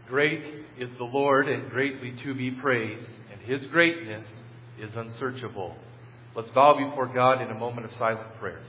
Great is the Lord and greatly to be praised, and His greatness is unsearchable. Let's bow before God in a moment of silent prayer.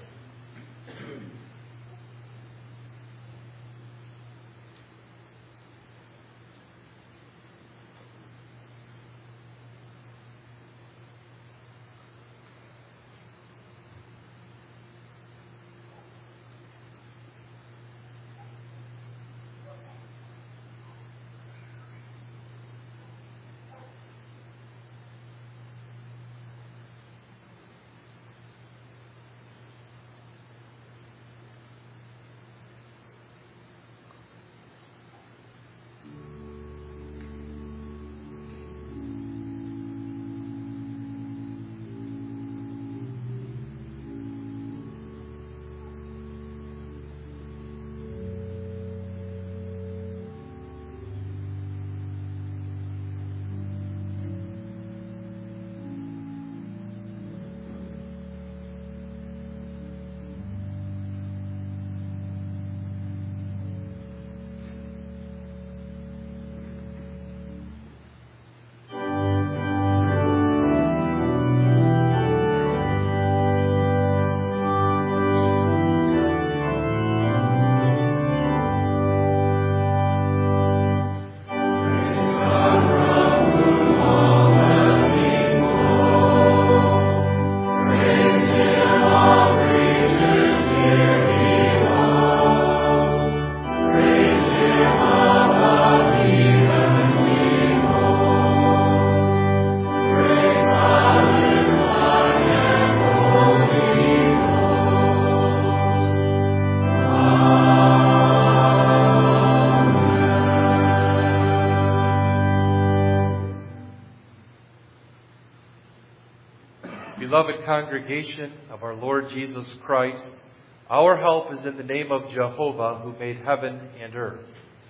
Beloved congregation of our Lord Jesus Christ, our help is in the name of Jehovah, who made heaven and earth.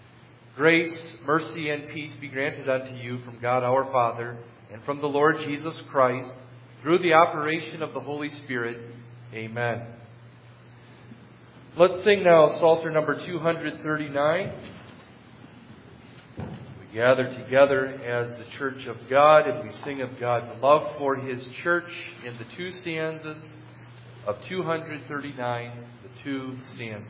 Grace, mercy, and peace be granted unto you from God our Father and from the Lord Jesus Christ, through the operation of the Holy Spirit. Amen. Let's sing now Psalter number 239. We gather together as the church of God, and we sing of God's love for His church in the two stanzas of 239, the two stanzas.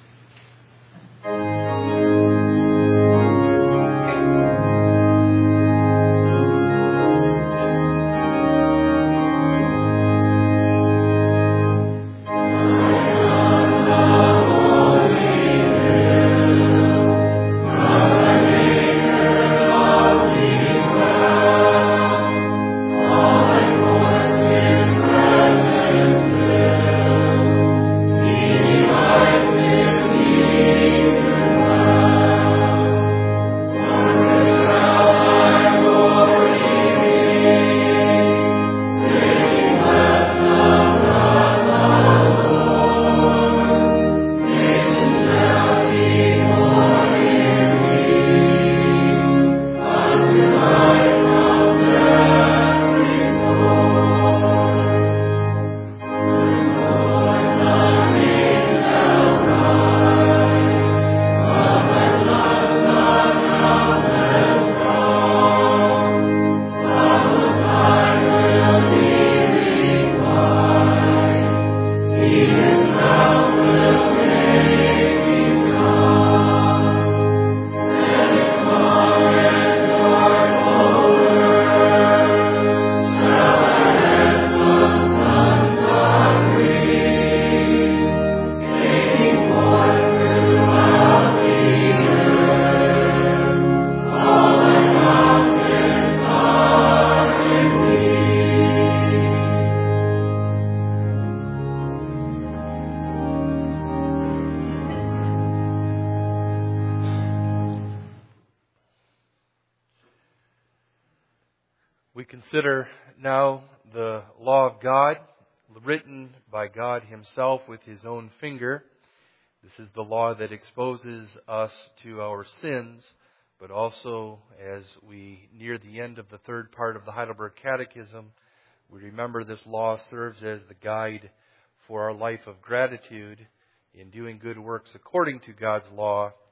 We consider now the law of God, written by God Himself with His own finger. This is the law that exposes us to our sins, but also as we near the end of the third part of the Heidelberg Catechism, we remember this law serves as the guide for our life of gratitude in doing good works according to God's law,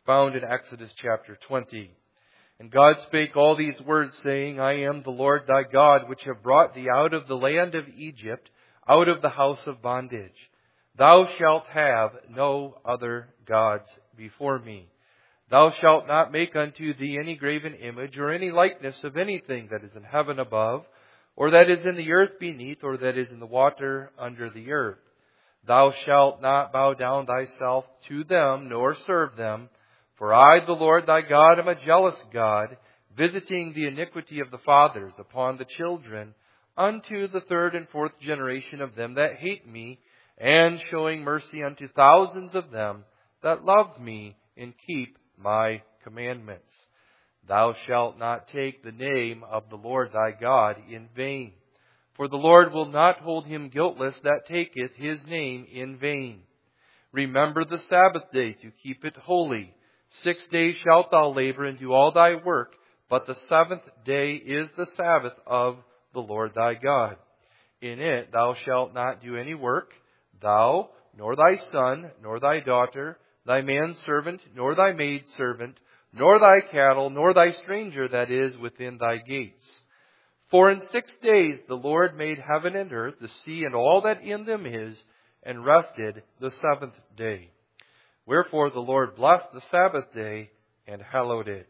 found in Exodus chapter 20. And God spake all these words, saying, I am the Lord thy God, which have brought thee out of the land of Egypt, out of the house of bondage. Thou shalt have no other gods before me. Thou shalt not make unto thee any graven image, or any likeness of anything that is in heaven above, or that is in the earth beneath, or that is in the water under the earth. Thou shalt not bow down thyself to them, nor serve them. For I, the Lord thy God, am a jealous God, visiting the iniquity of the fathers upon the children, unto the third and fourth generation of them that hate me, and showing mercy unto thousands of them that love me and keep my commandments. Thou shalt not take the name of the Lord thy God in vain. For the Lord will not hold him guiltless that taketh his name in vain. Remember the Sabbath day to keep it holy. 6 days shalt thou labor and do all thy work, but the seventh day is the Sabbath of the Lord thy God. In it thou shalt not do any work, thou, nor thy son, nor thy daughter, thy manservant, nor thy maidservant, nor thy cattle, nor thy stranger that is within thy gates. For in 6 days the Lord made heaven and earth, the sea, and all that in them is, and rested the seventh day. Wherefore the Lord blessed the Sabbath day, and hallowed it.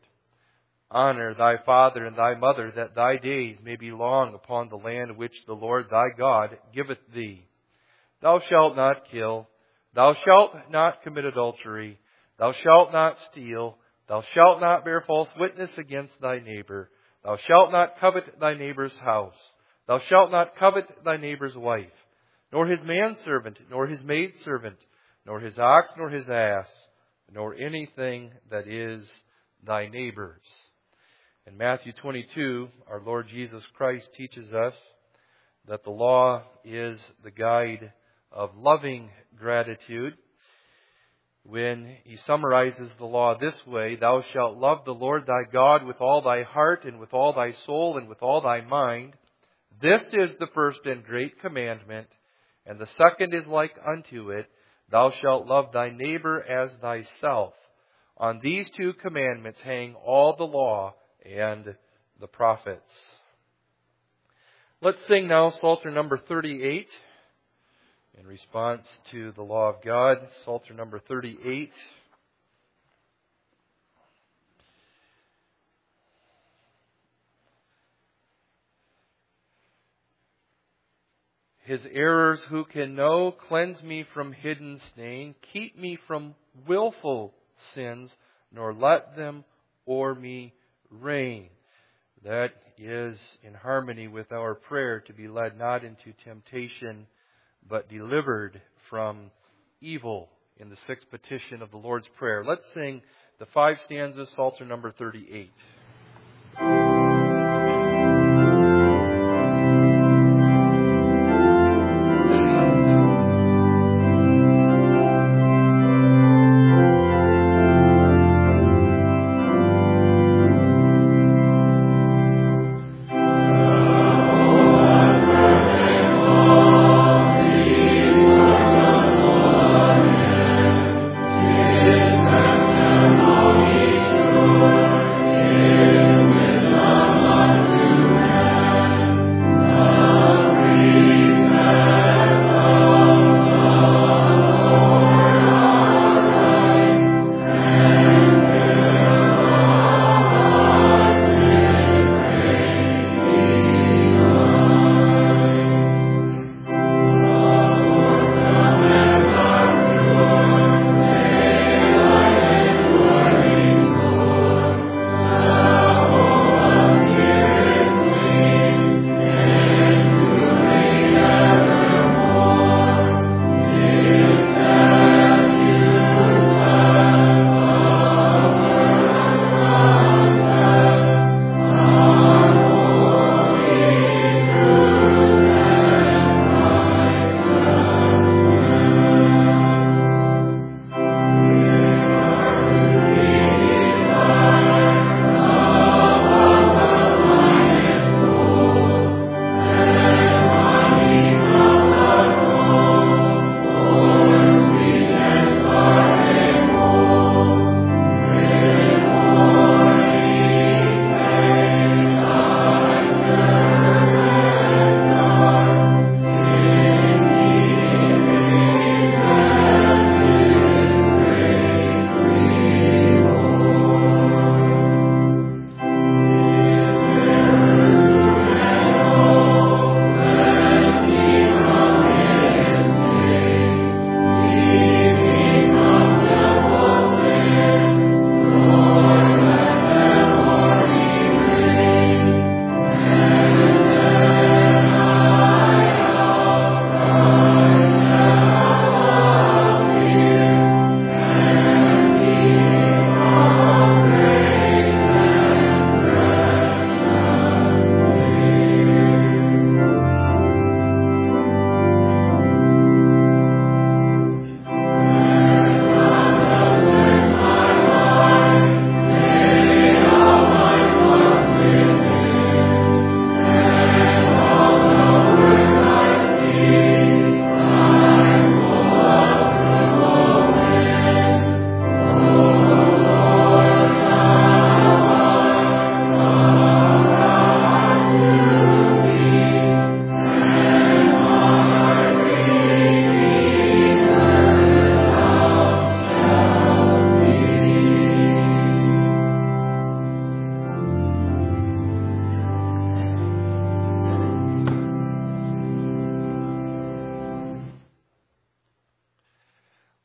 Honor thy father and thy mother, that thy days may be long upon the land which the Lord thy God giveth thee. Thou shalt not kill. Thou shalt not commit adultery. Thou shalt not steal. Thou shalt not bear false witness against thy neighbor. Thou shalt not covet thy neighbor's house. Thou shalt not covet thy neighbor's wife, nor his manservant, nor his maidservant, nor his ox, nor his ass, nor anything that is thy neighbor's. In Matthew 22, our Lord Jesus Christ teaches us that the law is the guide of loving gratitude, when he summarizes the law this way: Thou shalt love the Lord thy God with all thy heart, and with all thy soul, and with all thy mind. This is the first and great commandment, and the second is like unto it: Thou shalt love thy neighbor as thyself. On these two commandments hang all the law and the prophets. Let's sing now Psalter number 38. In response to the law of God, Psalter number 38. His errors who can know? Cleanse me from hidden stain. Keep me from willful sins, nor let them o'er me reign. That is in harmony with our prayer to be led not into temptation, but delivered from evil, in the sixth petition of the Lord's Prayer. Let's sing the 5 stanzas, Psalter number 38. Yeah.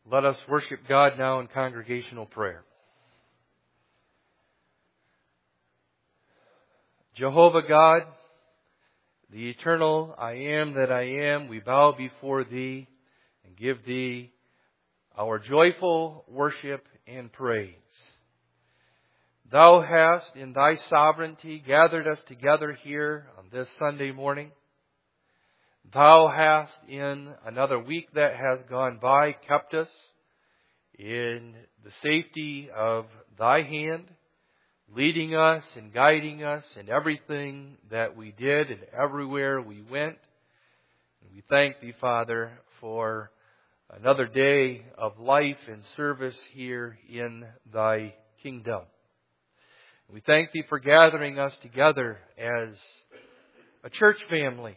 Let us worship God now in congregational prayer. Jehovah God, the eternal I am that I am, we bow before Thee and give Thee our joyful worship and praise. Thou hast in Thy sovereignty gathered us together here on this Sunday morning. Thou hast in another week that has gone by kept us in the safety of Thy hand, leading us and guiding us in everything that we did and everywhere we went. And we thank Thee, Father, for another day of life and service here in Thy kingdom. We thank Thee for gathering us together as a church family.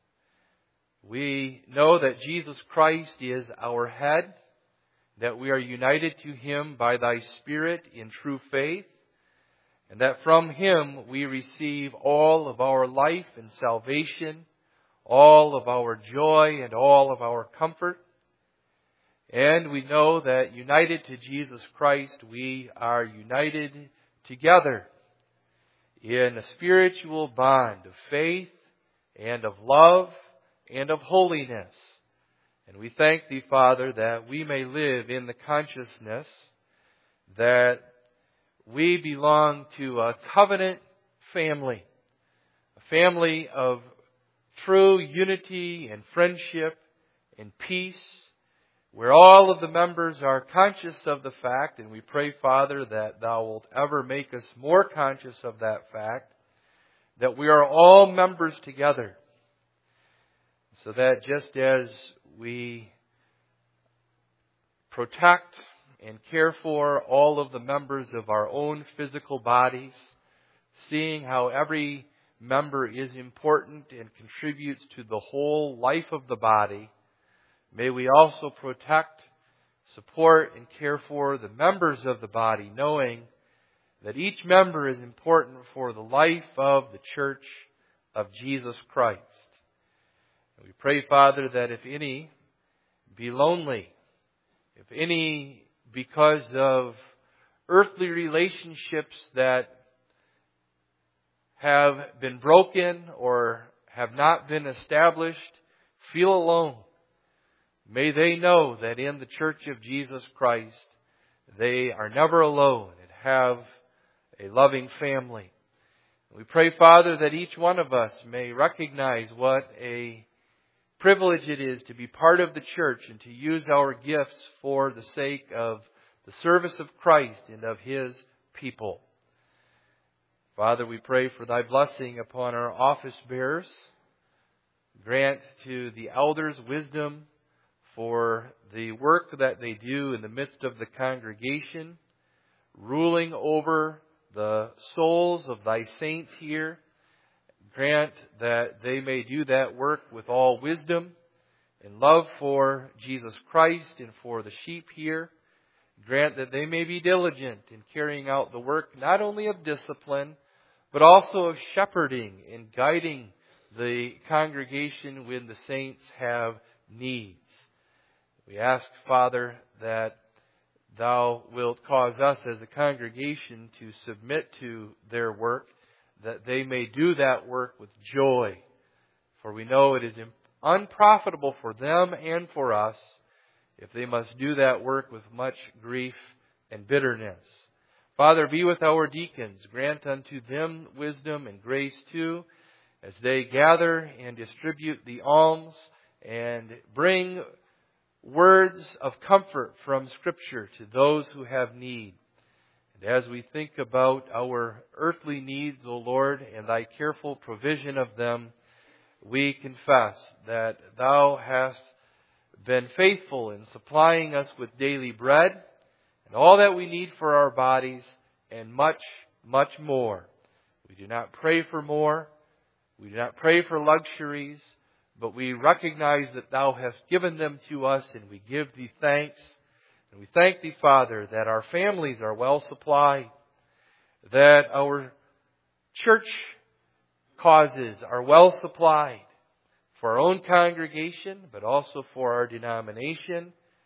We know that Jesus Christ is our head, that we are united to Him by Thy Spirit in true faith, and that from Him we receive all of our life and salvation, all of our joy and all of our comfort. And we know that united to Jesus Christ, we are united together in a spiritual bond of faith and of love and of holiness. And we thank Thee, Father, that we may live in the consciousness that we belong to a covenant family, a family of true unity and friendship and peace, where all of the members are conscious of the fact, and we pray, Father, that Thou wilt ever make us more conscious of that fact, that we are all members together, so that just as we protect and care for all of the members of our own physical bodies, seeing how every member is important and contributes to the whole life of the body, may we also protect, support, and care for the members of the body, knowing that each member is important for the life of the Church of Jesus Christ. And we pray, Father, that if any be lonely, if any because of earthly relationships that have been broken or have not been established, feel alone, may they know that in the Church of Jesus Christ, they are never alone and have a loving family. We pray, Father, that each one of us may recognize what a privilege it is to be part of the church and to use our gifts for the sake of the service of Christ and of His people. Father, we pray for Thy blessing upon our office bearers. Grant to the elders wisdom for the work that they do in the midst of the congregation, ruling over the souls of Thy saints here. Grant that they may do that work with all wisdom and love for Jesus Christ and for the sheep here. Grant that they may be diligent in carrying out the work not only of discipline, but also of shepherding and guiding the congregation when the saints have needs. We ask, Father, that Thou wilt cause us as a congregation to submit to their work, that they may do that work with joy. For we know it is unprofitable for them and for us if they must do that work with much grief and bitterness. Father, be with our deacons. Grant unto them wisdom and grace too, as they gather and distribute the alms and bring words of comfort from Scripture to those who have need. And as we think about our earthly needs, O Lord, and Thy careful provision of them, we confess that Thou hast been faithful in supplying us with daily bread and all that we need for our bodies and much, much more. We do not pray for more. We do not pray for luxuries, but we recognize that Thou hast given them to us, and we give Thee thanks. And we thank Thee, Father, that our families are well supplied, that our church causes are well supplied for our own congregation, but also for our denomination.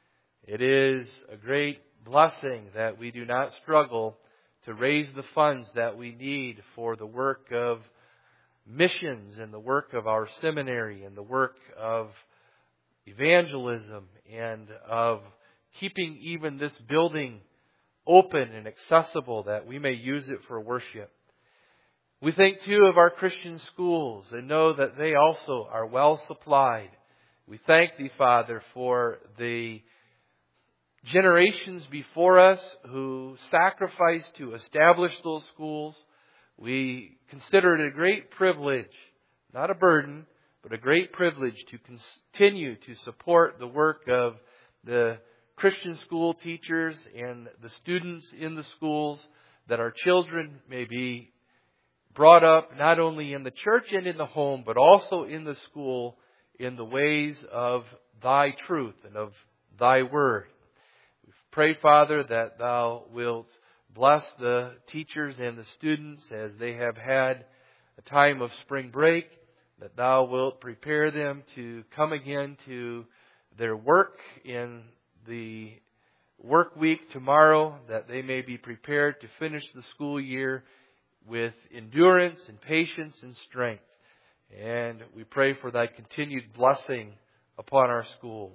It is a great blessing that we do not struggle to raise the funds that we need for the work of missions and the work of our seminary and the work of evangelism and of keeping even this building open and accessible that we may use it for worship. We think too of our Christian schools and know that they also are well supplied. We thank Thee, Father, for the generations before us who sacrificed to establish those schools. We consider it a great privilege, not a burden, but a great privilege to continue to support the work of the Christian school teachers and the students in the schools, that our children may be brought up not only in the church and in the home, but also in the school in the ways of Thy truth and of Thy word. We pray, Father, that Thou wilt bless the teachers and the students as they have had a time of spring break, that Thou wilt prepare them to come again to their work in the work week tomorrow, that they may be prepared to finish the school year with endurance and patience and strength. And we pray for Thy continued blessing upon our schools.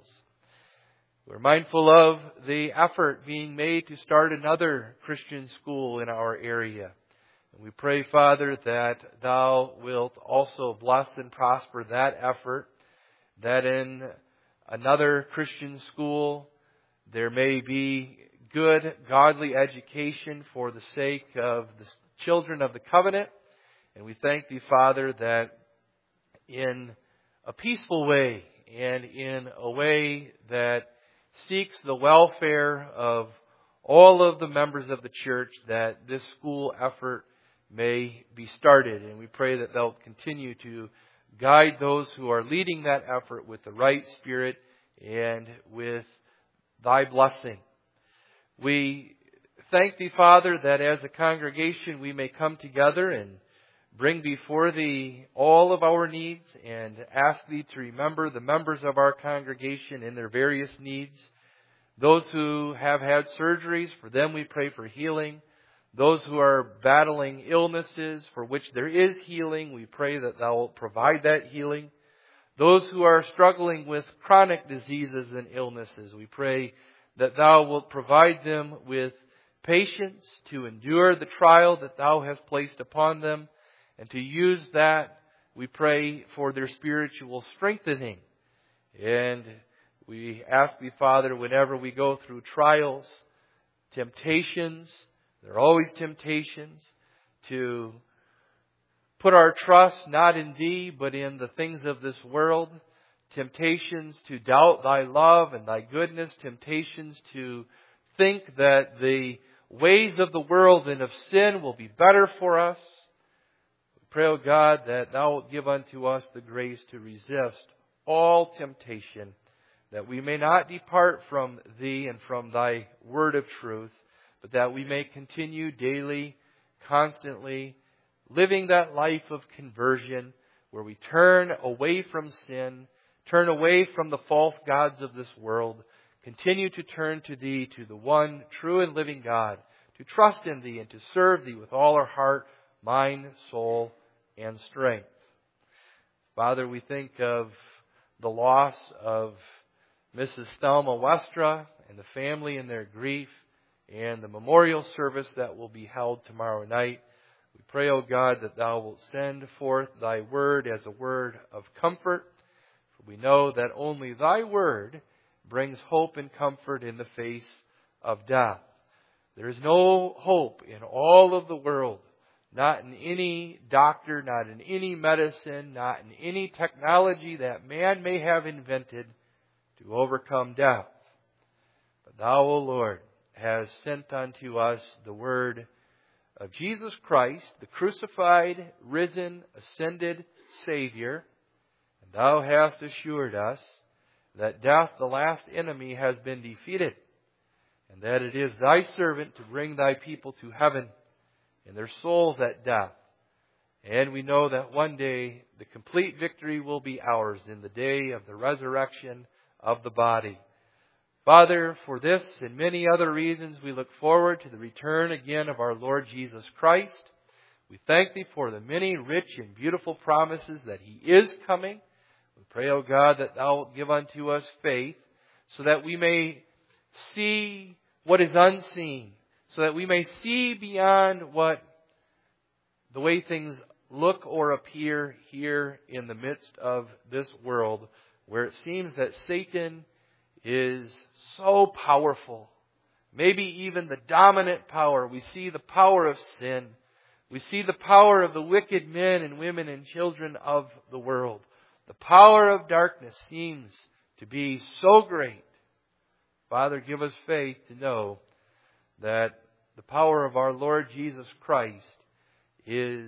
We're mindful of the effort being made to start another Christian school in our area. And we pray, Father, that Thou wilt also bless and prosper that effort, that in another Christian school there may be good, godly education for the sake of the children of the covenant. And we thank Thee, Father, that in a peaceful way and in a way that seeks the welfare of all of the members of the church, that this school effort may be started. And we pray that They'll continue to guide those who are leading that effort with the right spirit and with Thy blessing. We thank Thee, Father, that as a congregation we may come together and bring before Thee all of our needs and ask Thee to remember the members of our congregation in their various needs. Those who have had surgeries, for them we pray for healing. Those who are battling illnesses for which there is healing, we pray that Thou wilt provide that healing. Those who are struggling with chronic diseases and illnesses, we pray that Thou wilt provide them with patience to endure the trial that Thou hast placed upon them, and to use that, we pray, for their spiritual strengthening. And we ask Thee, Father, whenever we go through trials, temptations, there are always temptations, to put our trust not in Thee, but in the things of this world. Temptations to doubt Thy love and Thy goodness. Temptations to think that the ways of the world and of sin will be better for us. We pray, O God, that Thou wilt give unto us the grace to resist all temptation, that we may not depart from Thee and from Thy word of truth, but that we may continue daily, constantly, living that life of conversion where we turn away from sin, turn away from the false gods of this world, continue to turn to Thee, to the one true and living God, to trust in Thee and to serve Thee with all our heart, mind, soul, and strength. Father, we think of the loss of Mrs. Thelma Westra and the family in their grief, and the memorial service that will be held tomorrow night. We pray, O God, that Thou wilt send forth Thy word as a word of comfort. For we know that only Thy word brings hope and comfort in the face of death. There is no hope in all of the world, not in any doctor, not in any medicine, not in any technology that man may have invented to overcome death. But Thou, O Lord, has sent unto us the word of Jesus Christ, the crucified, risen, ascended Savior. And Thou hast assured us that death, the last enemy, has been defeated, and that it is Thy servant to bring Thy people to heaven and their souls at death. And we know that one day the complete victory will be ours in the day of the resurrection of the body. Father, for this and many other reasons, we look forward to the return again of our Lord Jesus Christ. We thank Thee for the many rich and beautiful promises that He is coming. We pray, O God, that Thou wilt give unto us faith so that we may see what is unseen, so that we may see beyond what the way things look or appear here in the midst of this world, where it seems that Satan is so powerful, maybe even the dominant power. We see the power of sin. We see the power of the wicked men and women and children of the world. The power of darkness seems to be so great. Father, give us faith to know that the power of our Lord Jesus Christ is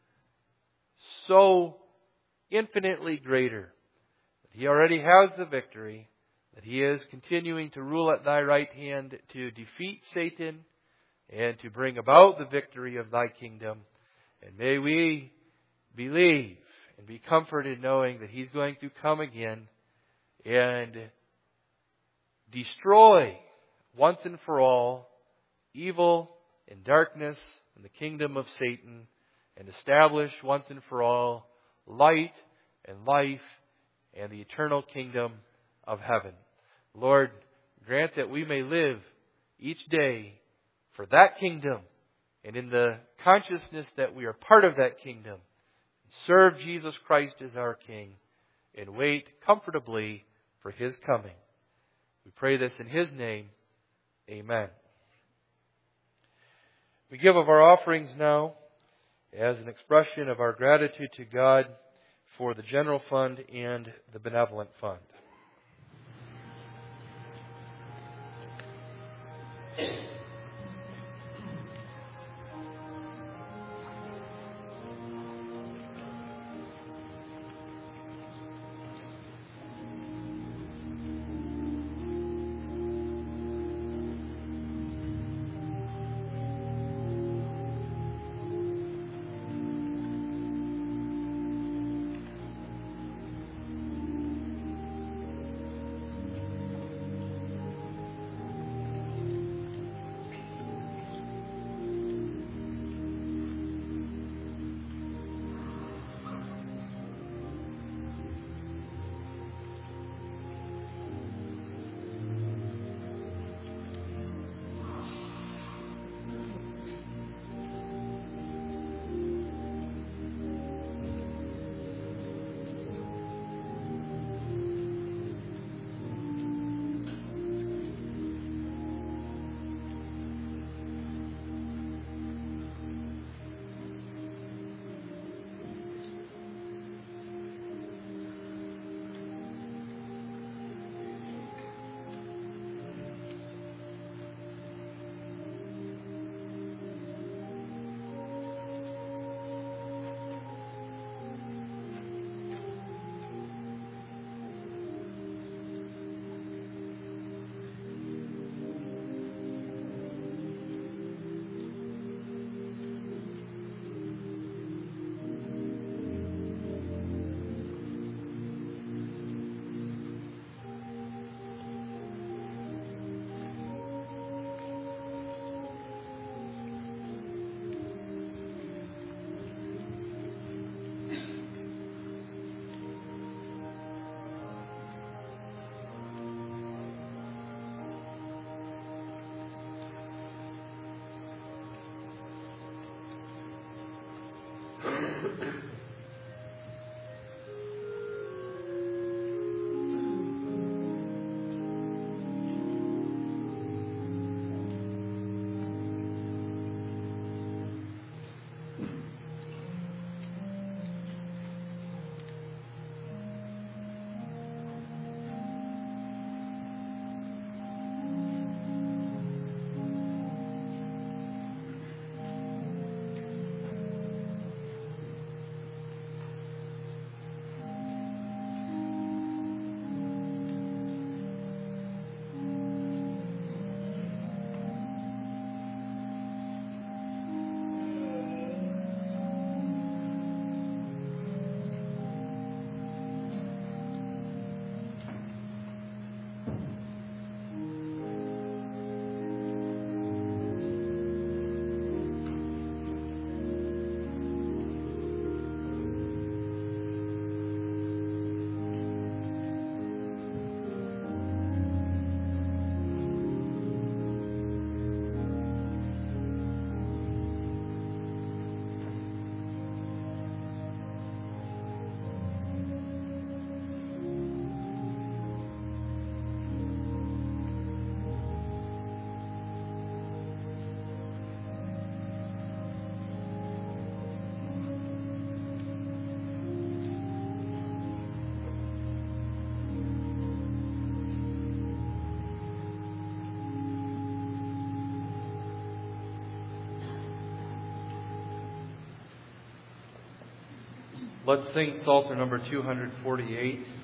so infinitely greater. That He already has the victory. That He is continuing to rule at Thy right hand to defeat Satan and to bring about the victory of Thy kingdom. And may we believe and be comforted knowing that He's going to come again and destroy once and for all evil and darkness and the kingdom of Satan, and establish once and for all light and life and the eternal kingdom of heaven. Lord, grant that we may live each day for that kingdom and in the consciousness that we are part of that kingdom. Serve Jesus Christ as our King and wait comfortably for His coming. We pray this in His name. Amen. We give of our offerings now as an expression of our gratitude to God for the general fund and the benevolent fund. Let's sing Psalter number 248. We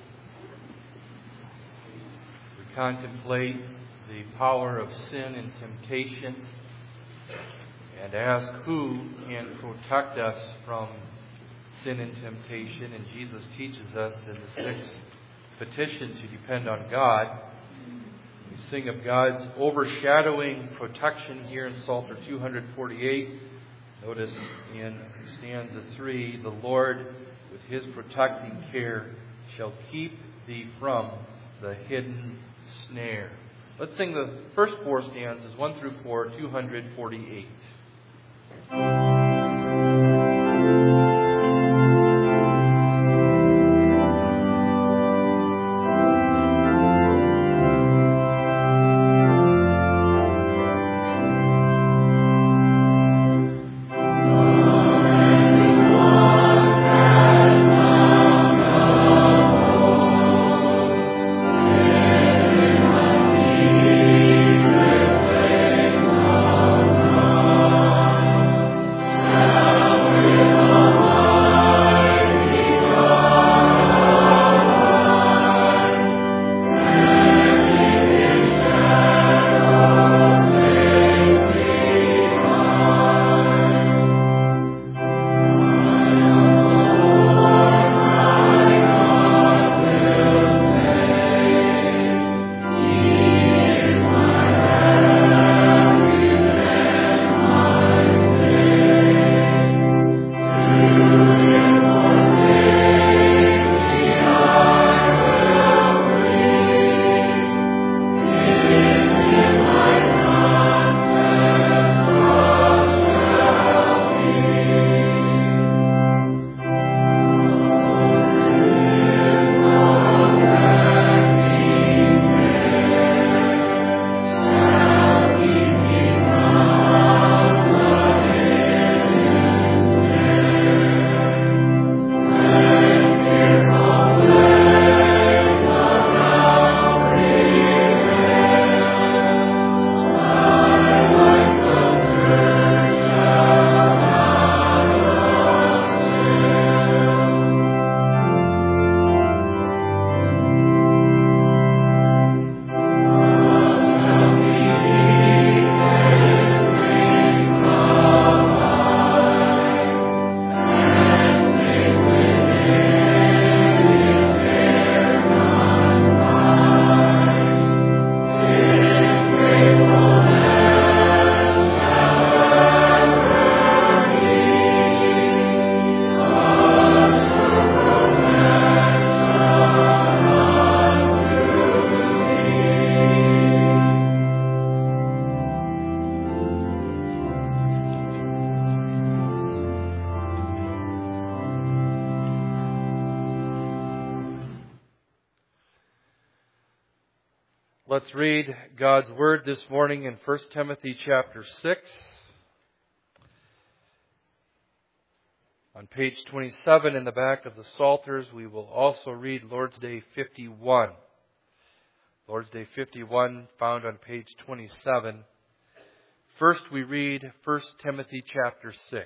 contemplate the power of sin and temptation and ask who can protect us from sin and temptation. And Jesus teaches us in the sixth petition to depend on God. We sing of God's overshadowing protection here in Psalter 248. Notice in stanza 3, the Lord with His protecting care shall keep thee from the hidden snare. Let's sing the first four stanzas, 1 through 4, 248. Let's read God's Word this morning in 1 Timothy chapter 6. On page 27 in the back of the Psalters, we will also read Lord's Day 51. Lord's Day 51 found on page 27. First we read 1 Timothy chapter 6.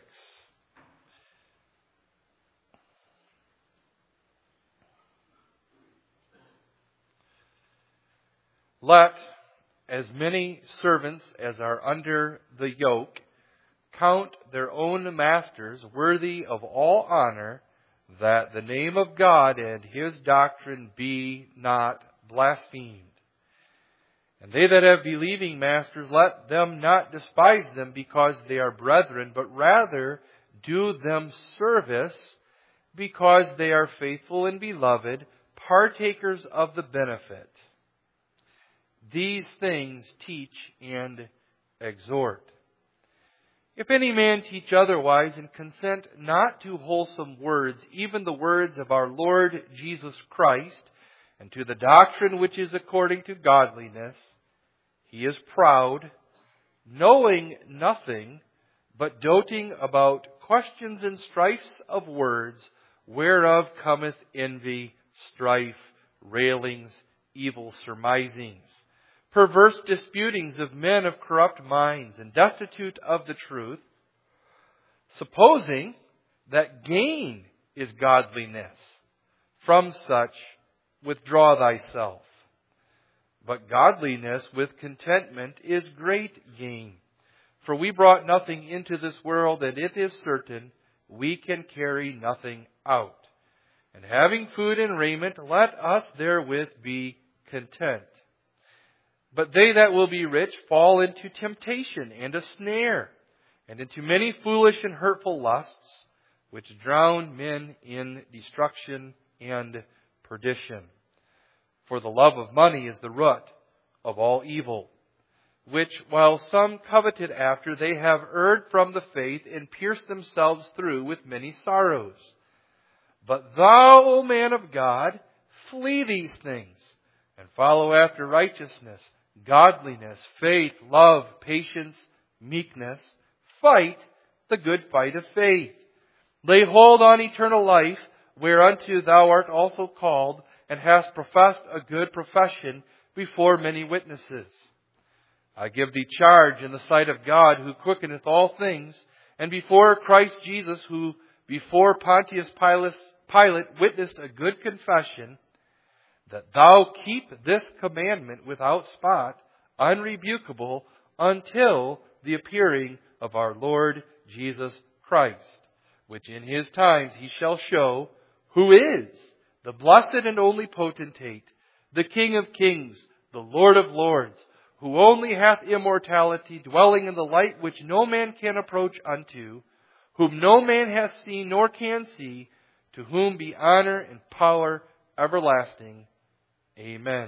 Let as many servants as are under the yoke count their own masters worthy of all honor, that the name of God and His doctrine be not blasphemed. And they that have believing masters, let them not despise them because they are brethren, but rather do them service because they are faithful and beloved, partakers of the benefit. These things teach and exhort. If any man teach otherwise, and consent not to wholesome words, even the words of our Lord Jesus Christ, and to the doctrine which is according to godliness, he is proud, knowing nothing, but doting about questions and strifes of words, whereof cometh envy, strife, railings, evil surmisings, perverse disputings of men of corrupt minds, and destitute of the truth, supposing that gain is godliness. From such withdraw thyself. But godliness with contentment is great gain. For we brought nothing into this world, and it is certain we can carry nothing out. And having food and raiment, let us therewith be content. But they that will be rich fall into temptation and a snare, and into many foolish and hurtful lusts, which drown men in destruction and perdition. For the love of money is the root of all evil, which while some coveted after, they have erred from the faith and pierced themselves through with many sorrows. But thou, O man of God, flee these things, and follow after righteousness, godliness, faith, love, patience, meekness. Fight the good fight of faith. Lay hold on eternal life, whereunto thou art also called, and hast professed a good profession before many witnesses. I give thee charge in the sight of God, who quickeneth all things, and before Christ Jesus, who before Pontius Pilate witnessed a good confession, that thou keep this commandment without spot, unrebukable, until the appearing of our Lord Jesus Christ, which in his times he shall show, who is the blessed and only potentate, the King of kings, the Lord of lords, who only hath immortality, dwelling in the light which no man can approach unto, whom no man hath seen nor can see, to whom be honor and power everlasting. Amen.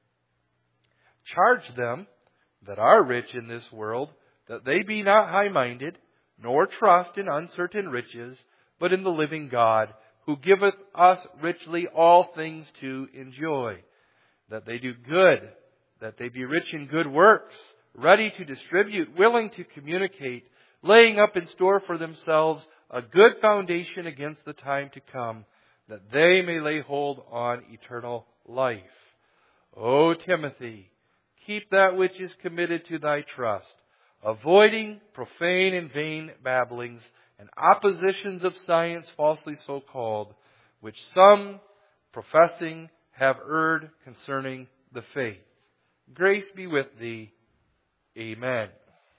Charge them that are rich in this world, that they be not high-minded, nor trust in uncertain riches, but in the living God, who giveth us richly all things to enjoy. That they do good, that they be rich in good works, ready to distribute, willing to communicate, laying up in store for themselves a good foundation against the time to come, that they may lay hold on eternal life. O Timothy, keep that which is committed to thy trust, avoiding profane and vain babblings, and oppositions of science falsely so called, which some professing have erred concerning the faith. Grace be with thee. Amen.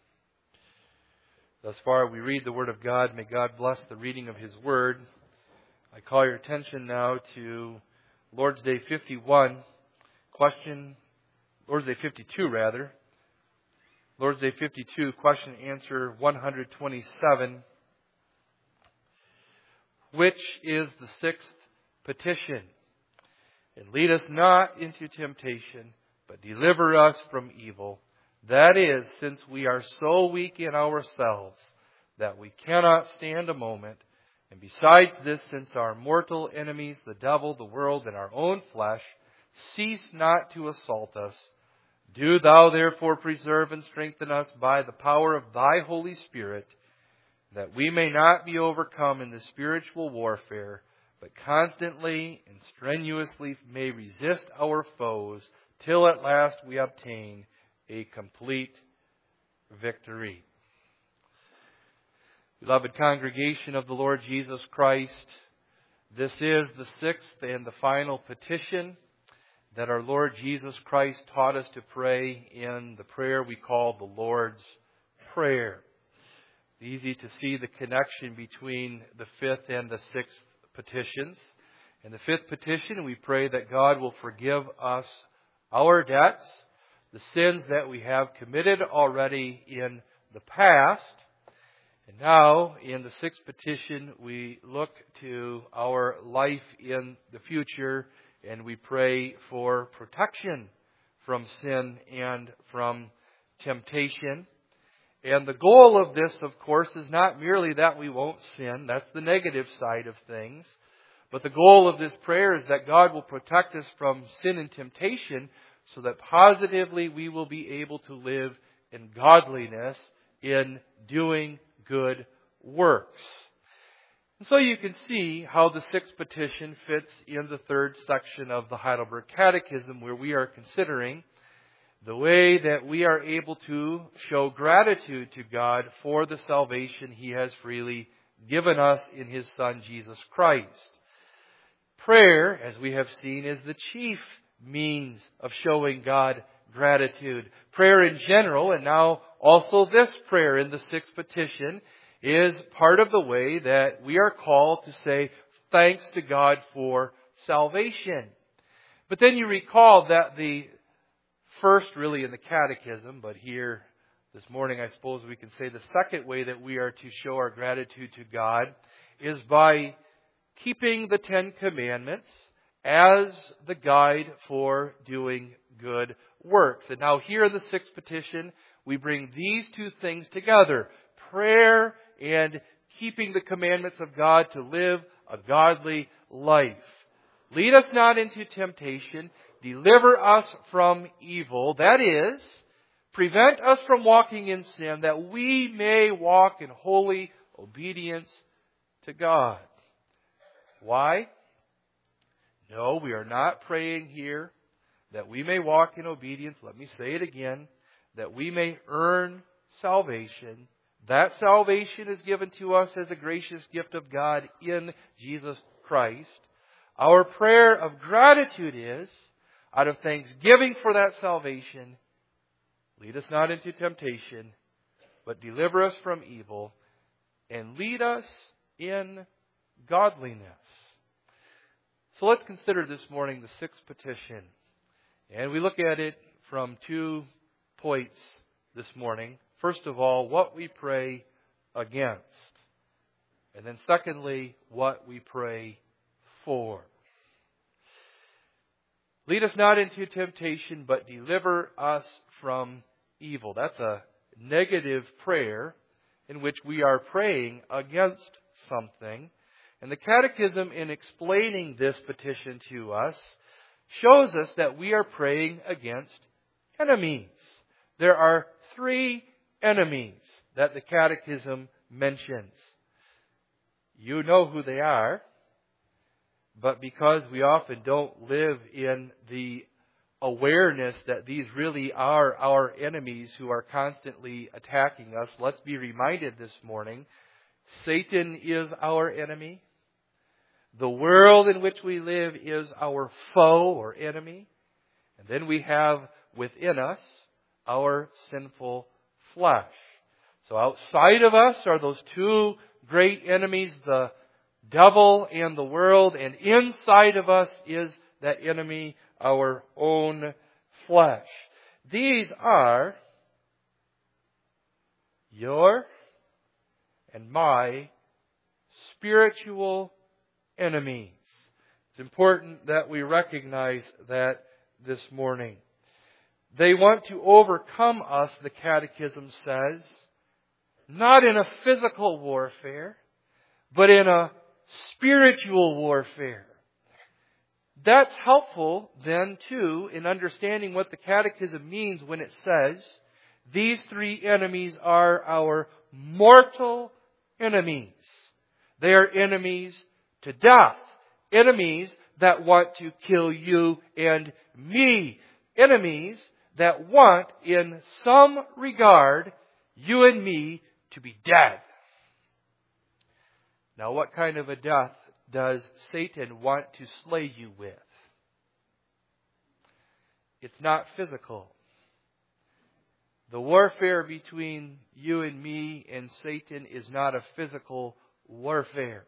Thus far we read the Word of God. May God bless the reading of His Word. I call your attention now to Lord's Day 51. Lord's Day 52 rather. Lord's Day 52, question and answer 127. Which is the sixth petition? And lead us not into temptation, but deliver us from evil. That is, since we are so weak in ourselves that we cannot stand a moment. And besides this, since our mortal enemies, the devil, the world, and our own flesh, cease not to assault us, do thou therefore preserve and strengthen us by the power of thy Holy Spirit, that we may not be overcome in the spiritual warfare, but constantly and strenuously may resist our foes, till at last we obtain a complete victory. Beloved congregation of the Lord Jesus Christ, this is the sixth and the final petition that our Lord Jesus Christ taught us to pray in the prayer we call the Lord's Prayer. It's easy to see the connection between the fifth and the sixth petitions. In the fifth petition, we pray that God will forgive us our debts, the sins that we have committed already in the past. And now, in the sixth petition, we look to our life in the future, and we pray for protection from sin and from temptation. And the goal of this, of course, is not merely that we won't sin. That's the negative side of things. But the goal of this prayer is that God will protect us from sin and temptation, so that positively we will be able to live in godliness, in doing good works. And so you can see how the sixth petition fits in the third section of the Heidelberg Catechism, where we are considering the way that we are able to show gratitude to God for the salvation He has freely given us in His Son, Jesus Christ. Prayer, as we have seen, is the chief means of showing God gratitude. Prayer in general, and now also this prayer in the sixth petition, is part of the way that we are called to say thanks to God for salvation. But then you recall that the first, really in the catechism, but here this morning I suppose we can say the second way that we are to show our gratitude to God is by keeping the Ten Commandments as the guide for doing good works. And now here in the sixth petition, we bring these two things together. Prayer and keeping the commandments of God to live a godly life. Lead us not into temptation. Deliver us from evil. That is, prevent us from walking in sin, that we may walk in holy obedience to God. Why? No, we are not praying here that we may walk in obedience. Let me say it again. That we may earn salvation. That salvation is given to us as a gracious gift of God in Jesus Christ. Our prayer of gratitude is, out of thanksgiving for that salvation, lead us not into temptation, but deliver us from evil, and lead us in godliness. So let's consider this morning the sixth petition. And we look at it from 2 points this morning. First of all, what we pray against. And then secondly, what we pray for. Lead us not into temptation, but deliver us from evil. That's a negative prayer in which we are praying against something. And the Catechism, in explaining this petition to us, shows us that we are praying against enemies. There are 3 enemies that the Catechism mentions. You know who they are, but because we often don't live in the awareness that these really are our enemies who are constantly attacking us, let's be reminded this morning, Satan is our enemy. The world in which we live is our foe or enemy. And then we have within us our sinful flesh. So outside of us are those 2 great enemies, the devil and the world. And inside of us is that enemy, our own flesh. These are your and my spiritual enemies. It's important that we recognize that this morning. They want to overcome us, the Catechism says, not in a physical warfare, but in a spiritual warfare. That's helpful then too in understanding what the Catechism means when it says these 3 enemies are our mortal enemies. They are enemies to death. Enemies that want to kill you and me. Enemies that want, in some regard, you and me to be dead. Now, what kind of a death does Satan want to slay you with? It's not physical. The warfare between you and me and Satan is not a physical warfare.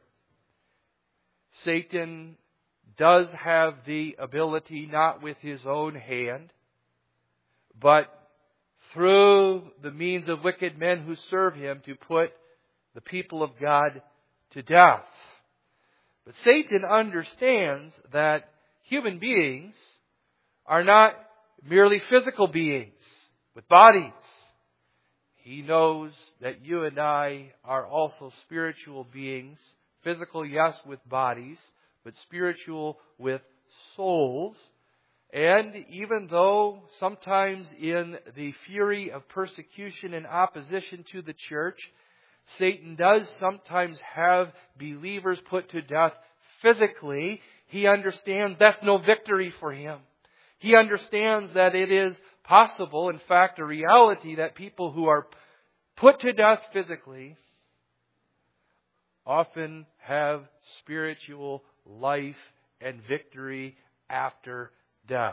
Satan does have the ability, not with his own hand, but through the means of wicked men who serve him, to put the people of God to death. But Satan understands that human beings are not merely physical beings with bodies. He knows that you and I are also spiritual beings. Physical, yes, with bodies, but spiritual with souls. And even though sometimes in the fury of persecution and opposition to the church, Satan does sometimes have believers put to death physically, he understands that's no victory for him. He understands that it is possible, in fact, a reality, that people who are put to death physically often have spiritual life and victory after death.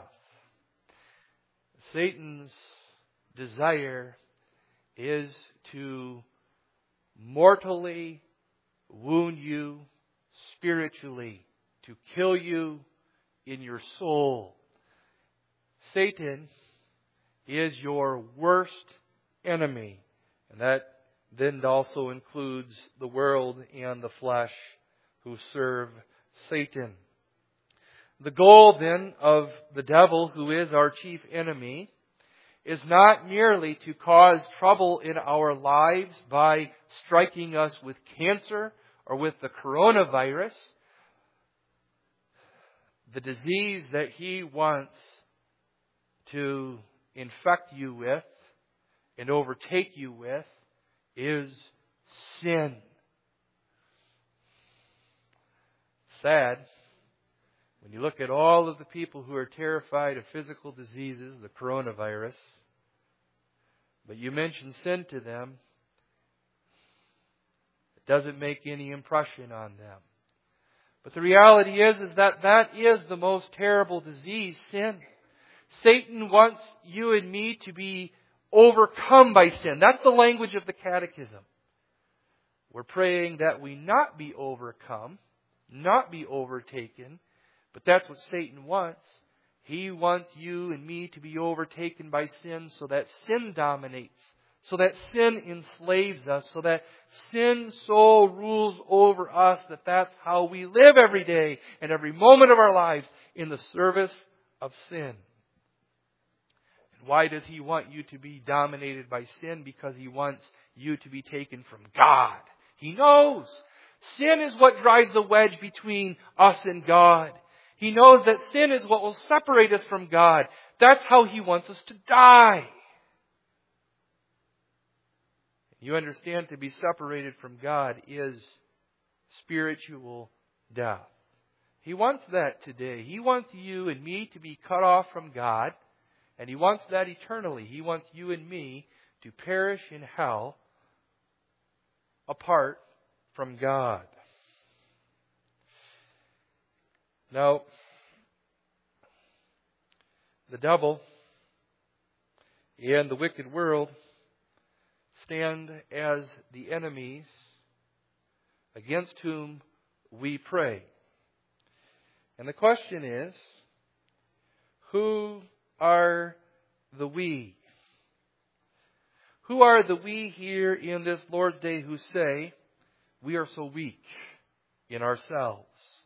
Satan's desire is to mortally wound you spiritually, to kill you in your soul. Satan is your worst enemy, and that then also includes the world and the flesh who serve Satan. The goal then of the devil, who is our chief enemy, is not merely to cause trouble in our lives by striking us with cancer or with the coronavirus. The disease that he wants to infect you with and overtake you with is sin. Sad. When you look at all of the people who are terrified of physical diseases, the coronavirus, but you mention sin to them, it doesn't make any impression on them. But the reality is that is the most terrible disease, sin. Satan wants you and me to be overcome by sin. That's the language of the Catechism. We're praying that we not be overcome, not be overtaken, but that's what Satan wants. He wants you and me to be overtaken by sin so that sin dominates, so that sin enslaves us, so that sin so rules over us that that's how we live every day and every moment of our lives, in the service of sin. And why does he want you to be dominated by sin? Because he wants you to be taken from God. He knows sin is what drives the wedge between us and God. He knows that sin is what will separate us from God. That's how he wants us to die. You understand, to be separated from God is spiritual death. He wants that today. He wants you and me to be cut off from God, and he wants that eternally. He wants you and me to perish in hell apart from God. Now, the devil and the wicked world stand as the enemies against whom we pray. And the question is, who are the we? Who are the we here in this Lord's Day who say, we are so weak in ourselves?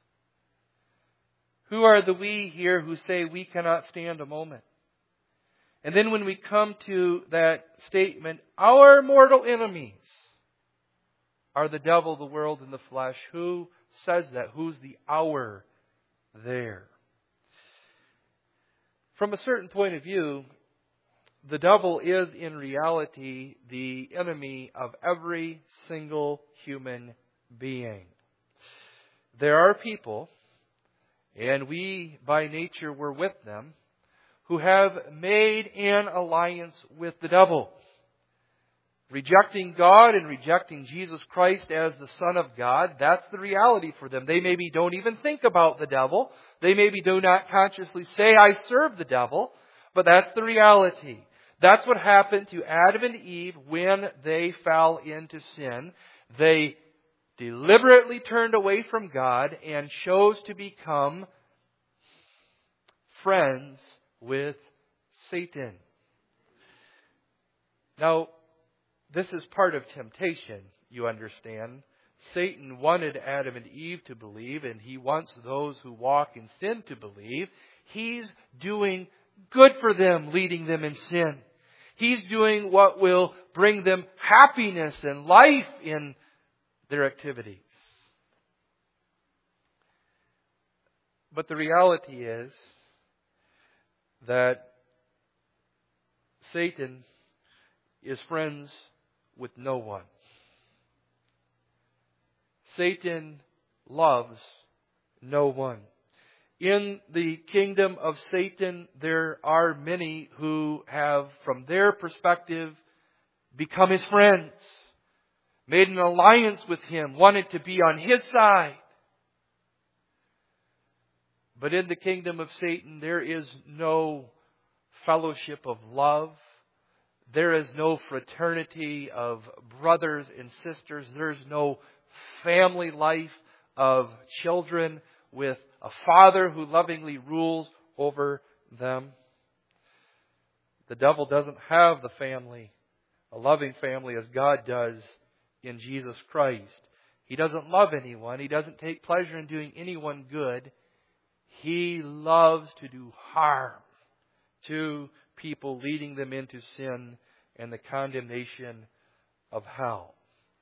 Who are the we here who say we cannot stand a moment? And then when we come to that statement, our mortal enemies are the devil, the world, and the flesh. Who says that? Who's the our there? From a certain point of view, the devil is in reality the enemy of every single human being. There are people, and we by nature were with them, who have made an alliance with the devil, rejecting God and rejecting Jesus Christ as the Son of God. That's the reality for them. They maybe don't even think about the devil. They maybe do not consciously say, I serve the devil. But that's the reality. That's what happened to Adam and Eve when they fell into sin. They deliberately turned away from God and chose to become friends with Satan. Now, this is part of temptation, you understand. Satan wanted Adam and Eve to believe, and he wants those who walk in sin to believe. He's doing good for them, leading them in sin. He's doing what will bring them happiness and life in their activities. But the reality is that Satan is friends with no one. Satan loves no one. In the kingdom of Satan, there are many who have, from their perspective, become his friends. made an alliance with him, wanted to be on his side. But in the kingdom of Satan, there is no fellowship of love. There is no fraternity of brothers and sisters. There is no family life of children with a father who lovingly rules over them. The devil doesn't have the family, a loving family as God does in Jesus Christ. He doesn't love anyone. He doesn't take pleasure in doing anyone good. He loves to do harm to people, leading them into sin and the condemnation of hell.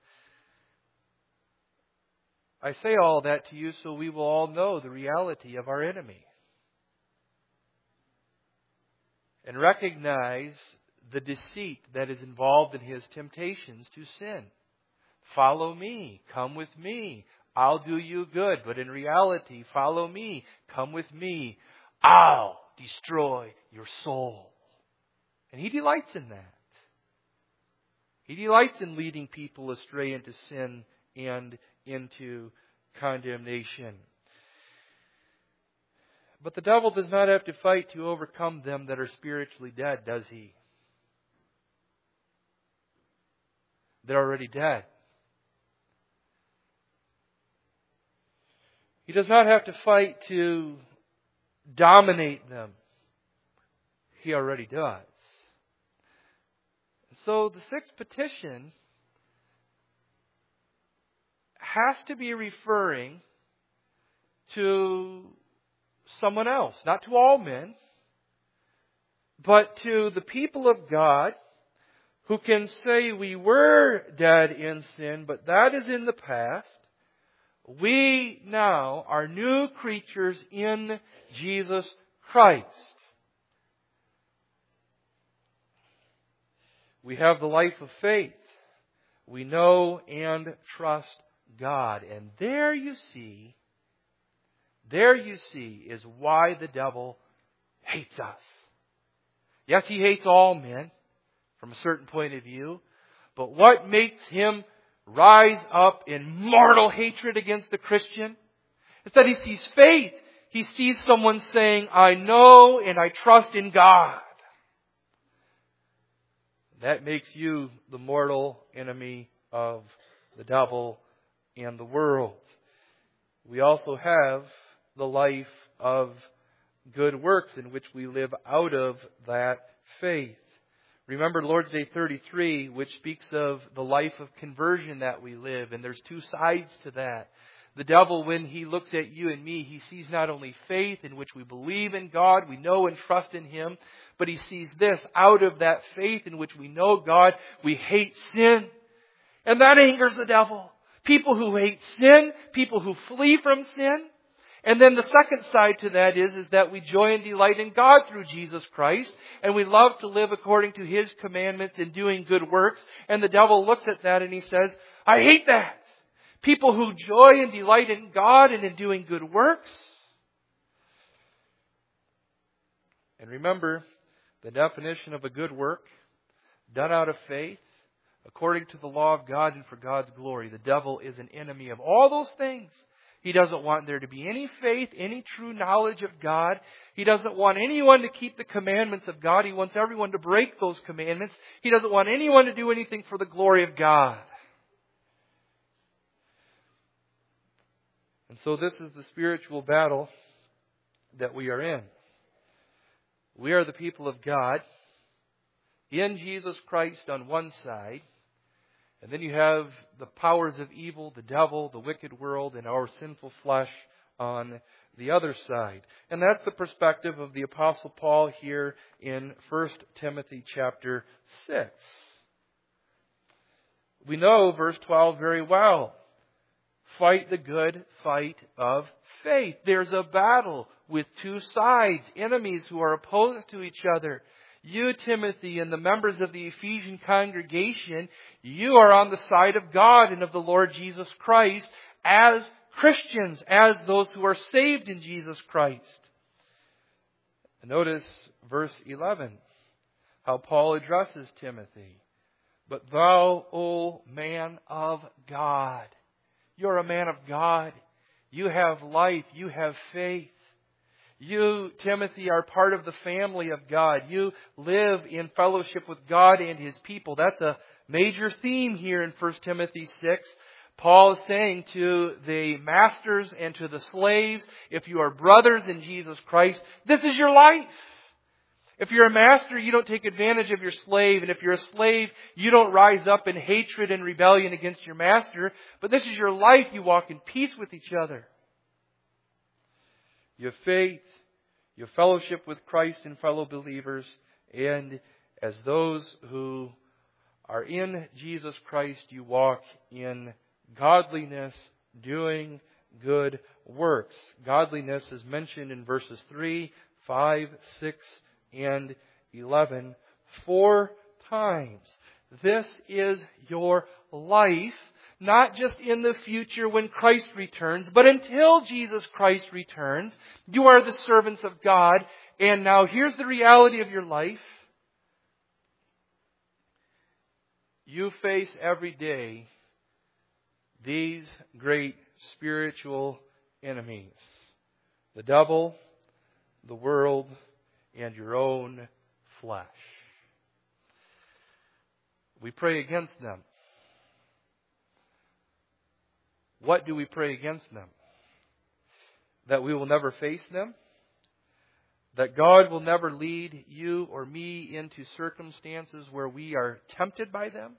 I say all that to you so we will all know the reality of our enemy and recognize the deceit that is involved in his temptations to sin. Follow me, come with me, I'll do you good. But in reality, follow me, come with me, I'll destroy your soul. And he delights in that. He delights in leading people astray into sin and into condemnation. But the devil does not have to fight to overcome them that are spiritually dead, does he? They're already dead. He does not have to fight to dominate them. He already does. So the sixth petition has to be referring to someone else, not to all men, but to the people of God who can say we were dead in sin, but that is in the past. We now are new creatures in Jesus Christ. We have the life of faith. We know and trust God. And there you see is why the devil hates us. Yes, he hates all men from a certain point of view. But what makes him rise up in mortal hatred against the Christian is that he sees faith. He sees someone saying, I know and I trust in God. That makes you the mortal enemy of the devil and the world. We also have the life of good works in which we live out of that faith. Remember Lord's Day 33, which speaks of the life of conversion that we live. And there's two sides to that. The devil, when he looks at you and me, he sees not only faith in which we believe in God, we know and trust in Him, but he sees this, out of that faith in which we know God, we hate sin. And that angers the devil. People who hate sin, people who flee from sin. And then the second side to that is that we joy and delight in God through Jesus Christ. And we love to live according to His commandments and doing good works. And the devil looks at that and he says, I hate that. People who joy and delight in God and in doing good works. And remember, the definition of a good work, done out of faith, according to the law of God and for God's glory. The devil is an enemy of all those things. He doesn't want there to be any faith, any true knowledge of God. He doesn't want anyone to keep the commandments of God. He wants everyone to break those commandments. He doesn't want anyone to do anything for the glory of God. And so this is the spiritual battle that we are in. We are the people of God in Jesus Christ on one side. And then you have the powers of evil, the devil, the wicked world, and our sinful flesh on the other side. And that's the perspective of the Apostle Paul here in 1 Timothy chapter 6. We know verse 12 very well. Fight the good fight of faith. There's a battle with two sides, enemies who are opposed to each other. You, Timothy, and the members of the Ephesian congregation, you are on the side of God and of the Lord Jesus Christ as Christians, as those who are saved in Jesus Christ. Notice verse 11, how Paul addresses Timothy. But thou, O man of God, you're a man of God. You have life. You have faith. You, Timothy, are part of the family of God. You live in fellowship with God and His people. That's a major theme here in 1 Timothy 6. Paul is saying to the masters and to the slaves, if you are brothers in Jesus Christ, this is your life. If you're a master, you don't take advantage of your slave. And if you're a slave, you don't rise up in hatred and rebellion against your master. But this is your life. You walk in peace with each other. You have faith. You have fellowship with Christ and fellow believers. And as those who are in Jesus Christ, you walk in godliness, doing good works. Godliness is mentioned in verses 3, 5, 6, and 11 4 times. This is your life, not just in the future when Christ returns, but until Jesus Christ returns. You are the servants of God. And now here's the reality of your life. You face every day these great spiritual enemies: the devil, the world, and your own flesh. We pray against them. What do we pray against them? That we will never face them? That God will never lead you or me into circumstances where we are tempted by them?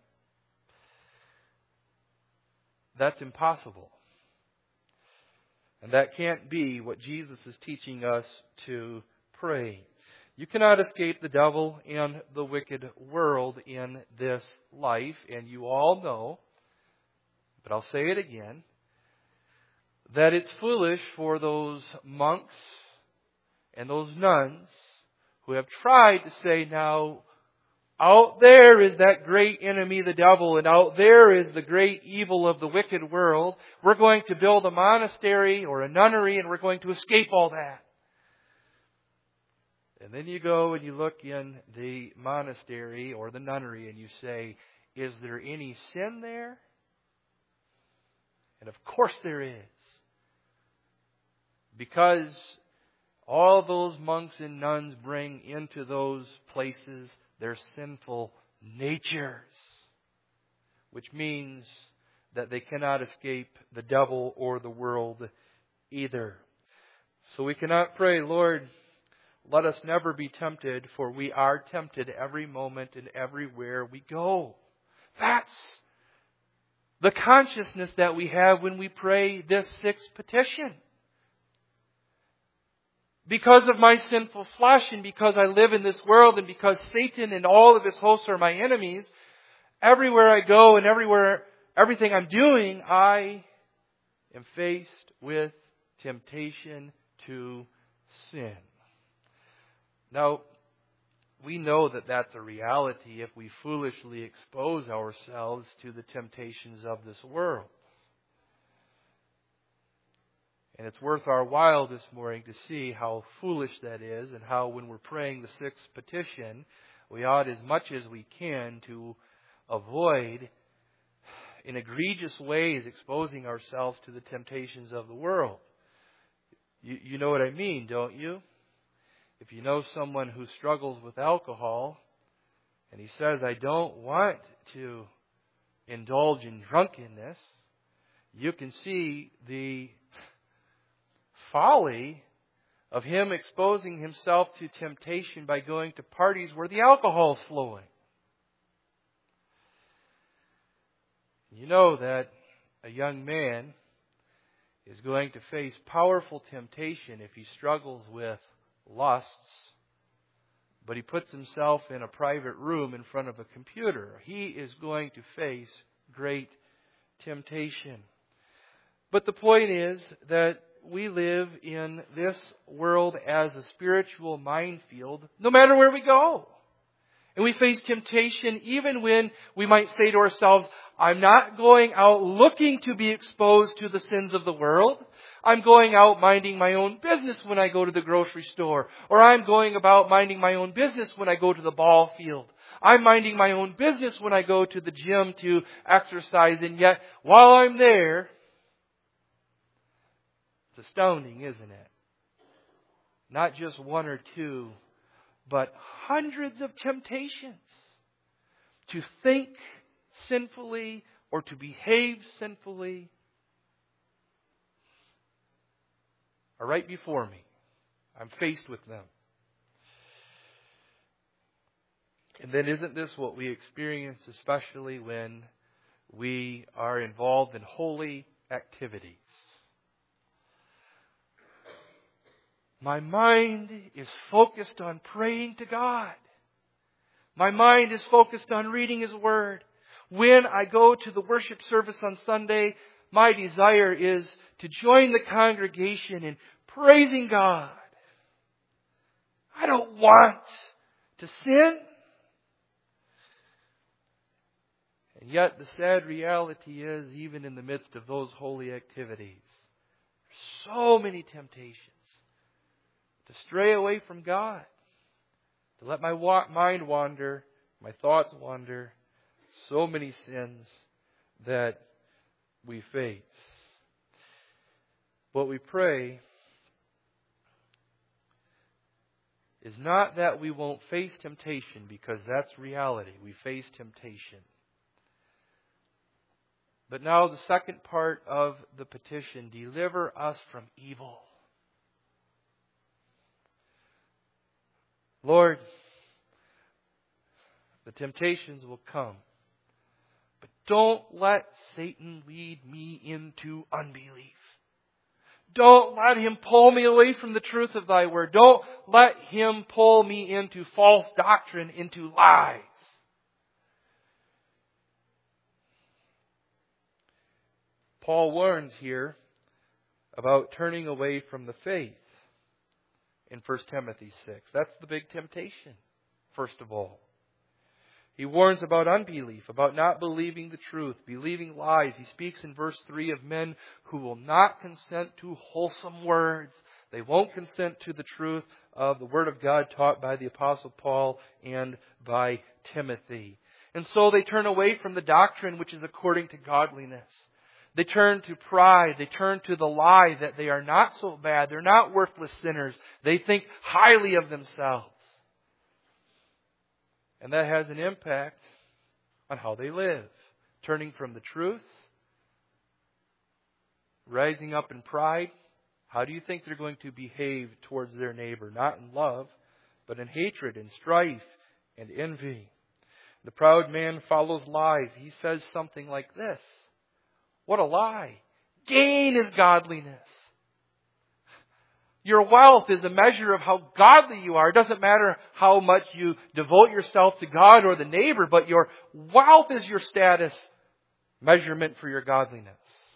That's impossible. And that can't be what Jesus is teaching us to pray. You cannot escape the devil and the wicked world in this life, and you all know, but I'll say it again, that it's foolish for those monks and those nuns who have tried to say, now, out there is that great enemy, the devil, and out there is the great evil of the wicked world. We're going to build a monastery or a nunnery, and we're going to escape all that. And then you go and you look in the monastery or the nunnery and you say, is there any sin there? And of course there is. Because all those monks and nuns bring into those places their sinful natures. Which means that they cannot escape the devil or the world either. So we cannot pray, Lord, let us never be tempted, for we are tempted every moment and everywhere we go. That's the consciousness that we have when we pray this sixth petition. Because of my sinful flesh and because I live in this world and because Satan and all of his hosts are my enemies, everywhere I go and everything I'm doing, I am faced with temptation to sin. Now, we know that that's a reality if we foolishly expose ourselves to the temptations of this world. And it's worth our while this morning to see how foolish that is and how when we're praying the sixth petition, we ought as much as we can to avoid in egregious ways exposing ourselves to the temptations of the world. You know what I mean, don't you? If you know someone who struggles with alcohol and he says, I don't want to indulge in drunkenness, you can see the folly of him exposing himself to temptation by going to parties where the alcohol is flowing. You know that a young man is going to face powerful temptation if he struggles with lusts, but he puts himself in a private room in front of a computer. He is going to face great temptation. But the point is that we live in this world as a spiritual minefield, no matter where we go. And we face temptation even when we might say to ourselves, I'm not going out looking to be exposed to the sins of the world, I'm going out minding my own business when I go to the grocery store. Or I'm going about minding my own business when I go to the ball field. I'm minding my own business when I go to the gym to exercise. And yet, while I'm there, it's astounding, isn't it? Not just one or two, but hundreds of temptations to think sinfully or to behave sinfully are right before me. I'm faced with them. And then isn't this what we experience, especially when we are involved in holy activities? My mind is focused on praying to God. My mind is focused on reading His Word. When I go to the worship service on Sunday, my desire is to join the congregation in praising God. I don't want to sin. And yet the sad reality is, even in the midst of those holy activities, so many temptations to stray away from God, to let my mind wander, my thoughts wander, so many sins that we face. What we pray is not that we won't face temptation, because that's reality. We face temptation. But now the second part of the petition, deliver us from evil. Lord, the temptations will come, but don't let Satan lead me into unbelief. Don't let him pull me away from the truth of Thy Word. Don't let him pull me into false doctrine, into lies. Paul warns here about turning away from the faith in 1 Timothy 6. That's the big temptation, first of all. He warns about unbelief, about not believing the truth, believing lies. He speaks in verse 3 of men who will not consent to wholesome words. They won't consent to the truth of the Word of God taught by the Apostle Paul and by Timothy. And so they turn away from the doctrine which is according to godliness. They turn to pride. They turn to the lie that they are not so bad. They're not worthless sinners. They think highly of themselves. And that has an impact on how they live. Turning from the truth, rising up in pride. How do you think they're going to behave towards their neighbor? Not in love, but in hatred and strife and envy. The proud man follows lies. He says something like this. What a lie. Gain is godliness. Your wealth is a measure of how godly you are. It doesn't matter how much you devote yourself to God or the neighbor, but your wealth is your status measurement for your godliness.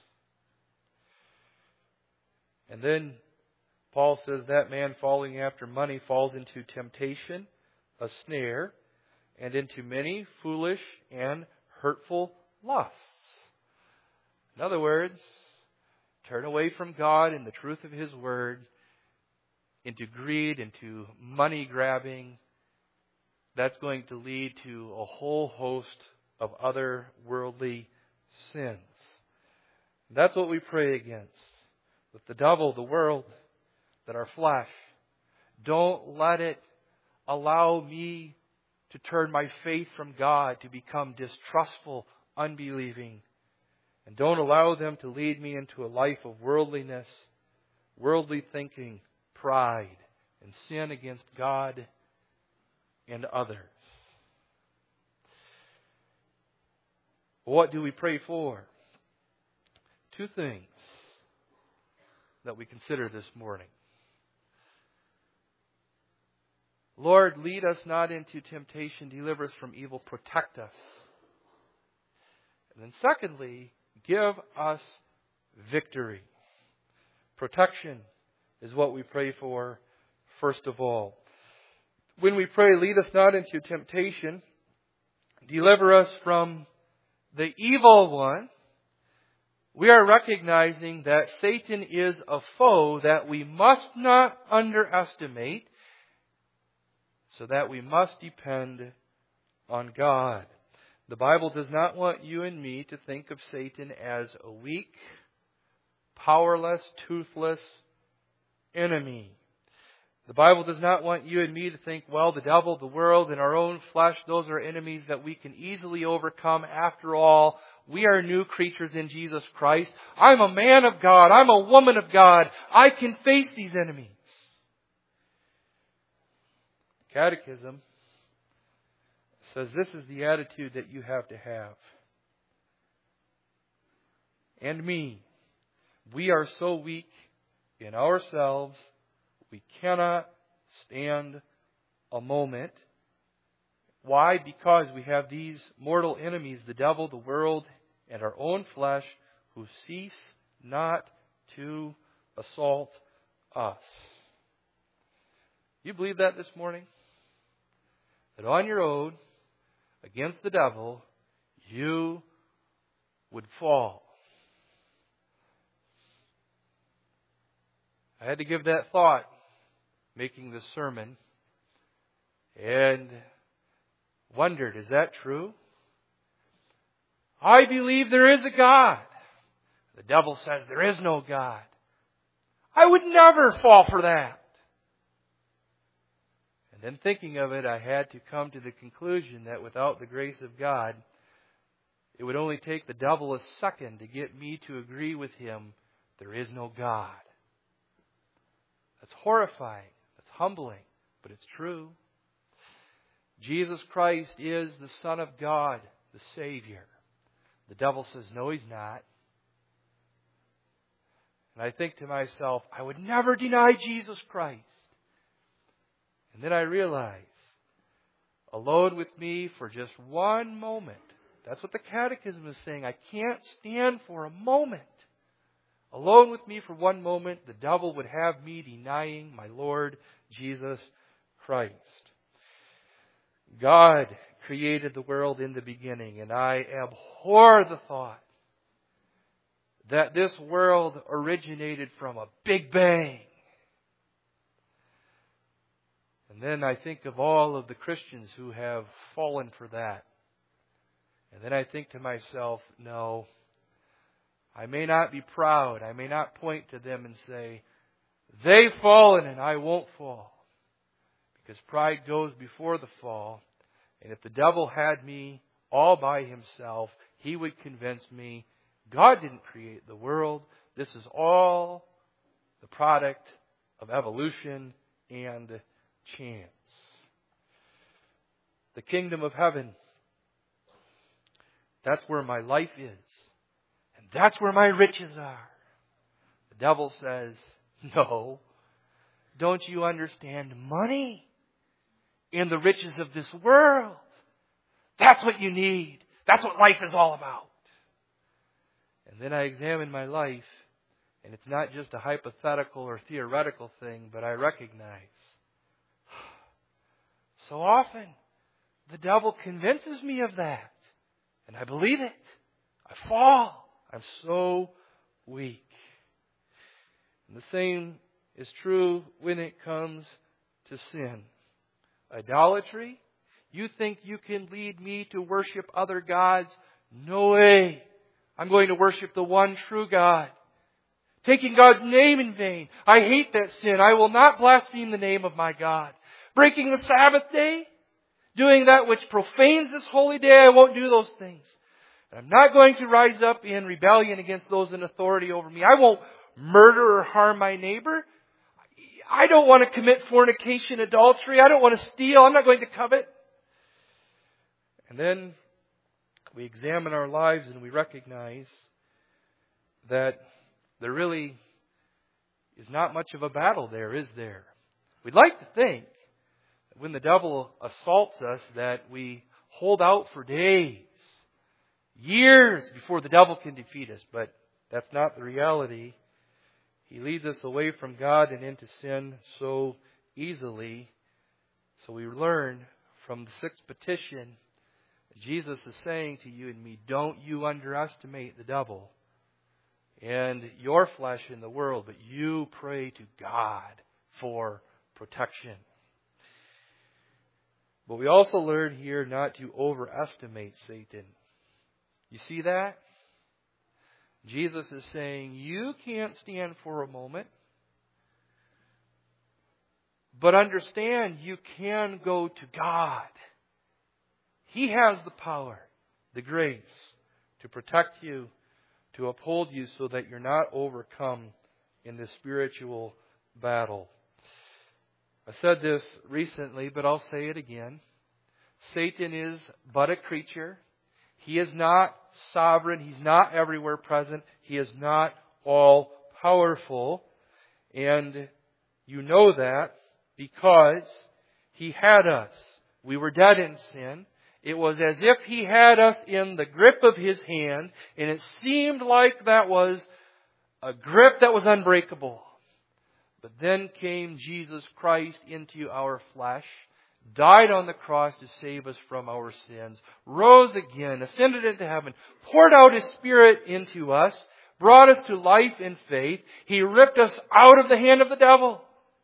And then Paul says that man falling after money falls into temptation, a snare, and into many foolish and hurtful lusts. In other words, turn away from God and the truth of His Word into greed, into money grabbing. That's going to lead to a whole host of other worldly sins. That's what we pray against. With the devil, the world, that our flesh. Don't let it allow me to turn my faith from God, to become distrustful, unbelieving. And don't allow them to lead me into a life of worldliness, worldly thinking, pride, and sin against God and others. What do we pray for? Two things that we consider this morning. Lord, lead us not into temptation, deliver us from evil, protect us. And then secondly, give us victory. Protection is what we pray for first of all. When we pray, lead us not into temptation, deliver us from the evil one, we are recognizing that Satan is a foe that we must not underestimate, so that we must depend on God. The Bible does not want you and me to think of Satan as a weak, powerless, toothless enemy. The Bible does not want you and me to think, well, the devil, the world, and our own flesh, those are enemies that we can easily overcome. After all, we are new creatures in Jesus Christ. I'm a man of God. I'm a woman of God. I can face these enemies. Catechism says this is the attitude that you have to have. And me. We are so weak in ourselves, we cannot stand a moment. Why? Because we have these mortal enemies, the devil, the world, and our own flesh, who cease not to assault us. You believe that this morning? That on your own, against the devil, you would fall. I had to give that thought making this sermon and wondered, is that true? I believe there is a God. The devil says there is no God. I would never fall for that. And then thinking of it, I had to come to the conclusion that without the grace of God, it would only take the devil a second to get me to agree with him. There is no God. That's horrifying. That's humbling. But it's true. Jesus Christ is the Son of God, the Savior. The devil says, no, He's not. And I think to myself, I would never deny Jesus Christ. And then I realize, alone with me for just one moment. That's what the Catechism is saying. I can't stand for a moment. Alone with me for one moment, the devil would have me denying my Lord Jesus Christ. God created the world in the beginning, and I abhor the thought that this world originated from a big bang. And then I think of all of the Christians who have fallen for that. And then I think to myself, no, I may not be proud. I may not point to them and say, they've fallen and I won't fall. Because pride goes before the fall. And if the devil had me all by himself, he would convince me God didn't create the world. This is all the product of evolution and chance. The kingdom of heaven, that's where my life is. And that's where my riches are. The devil says, no, don't you understand money and the riches of this world? That's what you need. That's what life is all about. And then I examine my life, and it's not just a hypothetical or theoretical thing, but I recognize so often the devil convinces me of that. And I believe it. I fall. I'm so weak. And the same is true when it comes to sin. Idolatry. You think you can lead me to worship other gods? No way. I'm going to worship the one true God. Taking God's name in vain. I hate that sin. I will not blaspheme the name of my God. Breaking the Sabbath day. Doing that which profanes this holy day. I won't do those things. And I'm not going to rise up in rebellion against those in authority over me. I won't murder or harm my neighbor. I don't want to commit fornication, adultery. I don't want to steal. I'm not going to covet. And then we examine our lives and we recognize that there really is not much of a battle there, is there? We'd like to think that when the devil assaults us that we hold out for days, years before the devil can defeat us. But that's not the reality. He leads us away from God and into sin so easily. So we learn from the sixth petition, Jesus is saying to you and me, don't you underestimate the devil. and your flesh in the world, but you pray to God for protection. But we also learn here not to overestimate Satan. You see that? Jesus is saying, you can't stand for a moment, but understand you can go to God. He has the power, the grace to protect you, to uphold you so that you're not overcome in this spiritual battle. I said this recently, but I'll say it again. Satan is but a creature. He is not sovereign. He's not everywhere present. He is not all powerful. And you know that because He had us. We were dead in sin. It was as if He had us in the grip of His hand, and it seemed like that was a grip that was unbreakable. But then came Jesus Christ into our flesh, died on the cross to save us from our sins, rose again, ascended into heaven, poured out His Spirit into us, brought us to life in faith. He ripped us out of the hand of the devil.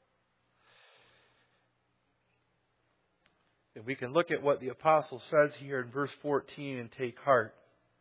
And we can look at what the apostle says here in verse 14 and take heart.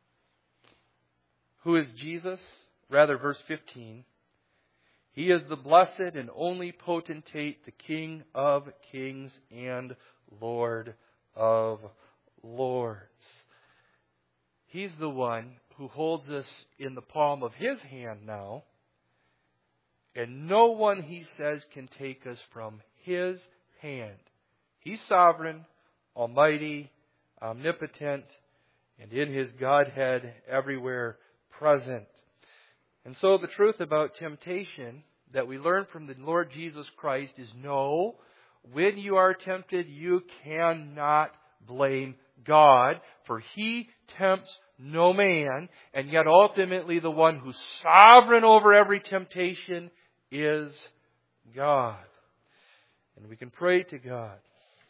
Who is Jesus? Rather, verse 15. He is the blessed and only potentate, the King of kings and Lord of lords. He's the one who holds us in the palm of His hand now. And no one, He says, can take us from His hand. He's sovereign, almighty, omnipotent, and in His Godhead everywhere present. And so the truth about temptation that we learn from the Lord Jesus Christ is no, when you are tempted, you cannot blame God, for He tempts no man, and yet ultimately the one who's sovereign over every temptation is God. And we can pray to God.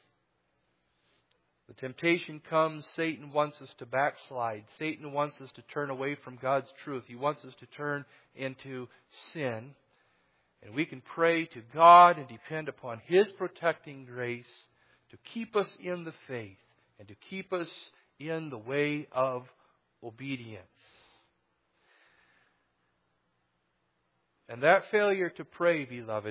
The temptation comes, Satan wants us to backslide. Satan wants us to turn away from God's truth. He wants us to turn into sin. And we can pray to God and depend upon His protecting grace to keep us in the faith and to keep us in the way of obedience. And that failure to pray, beloved,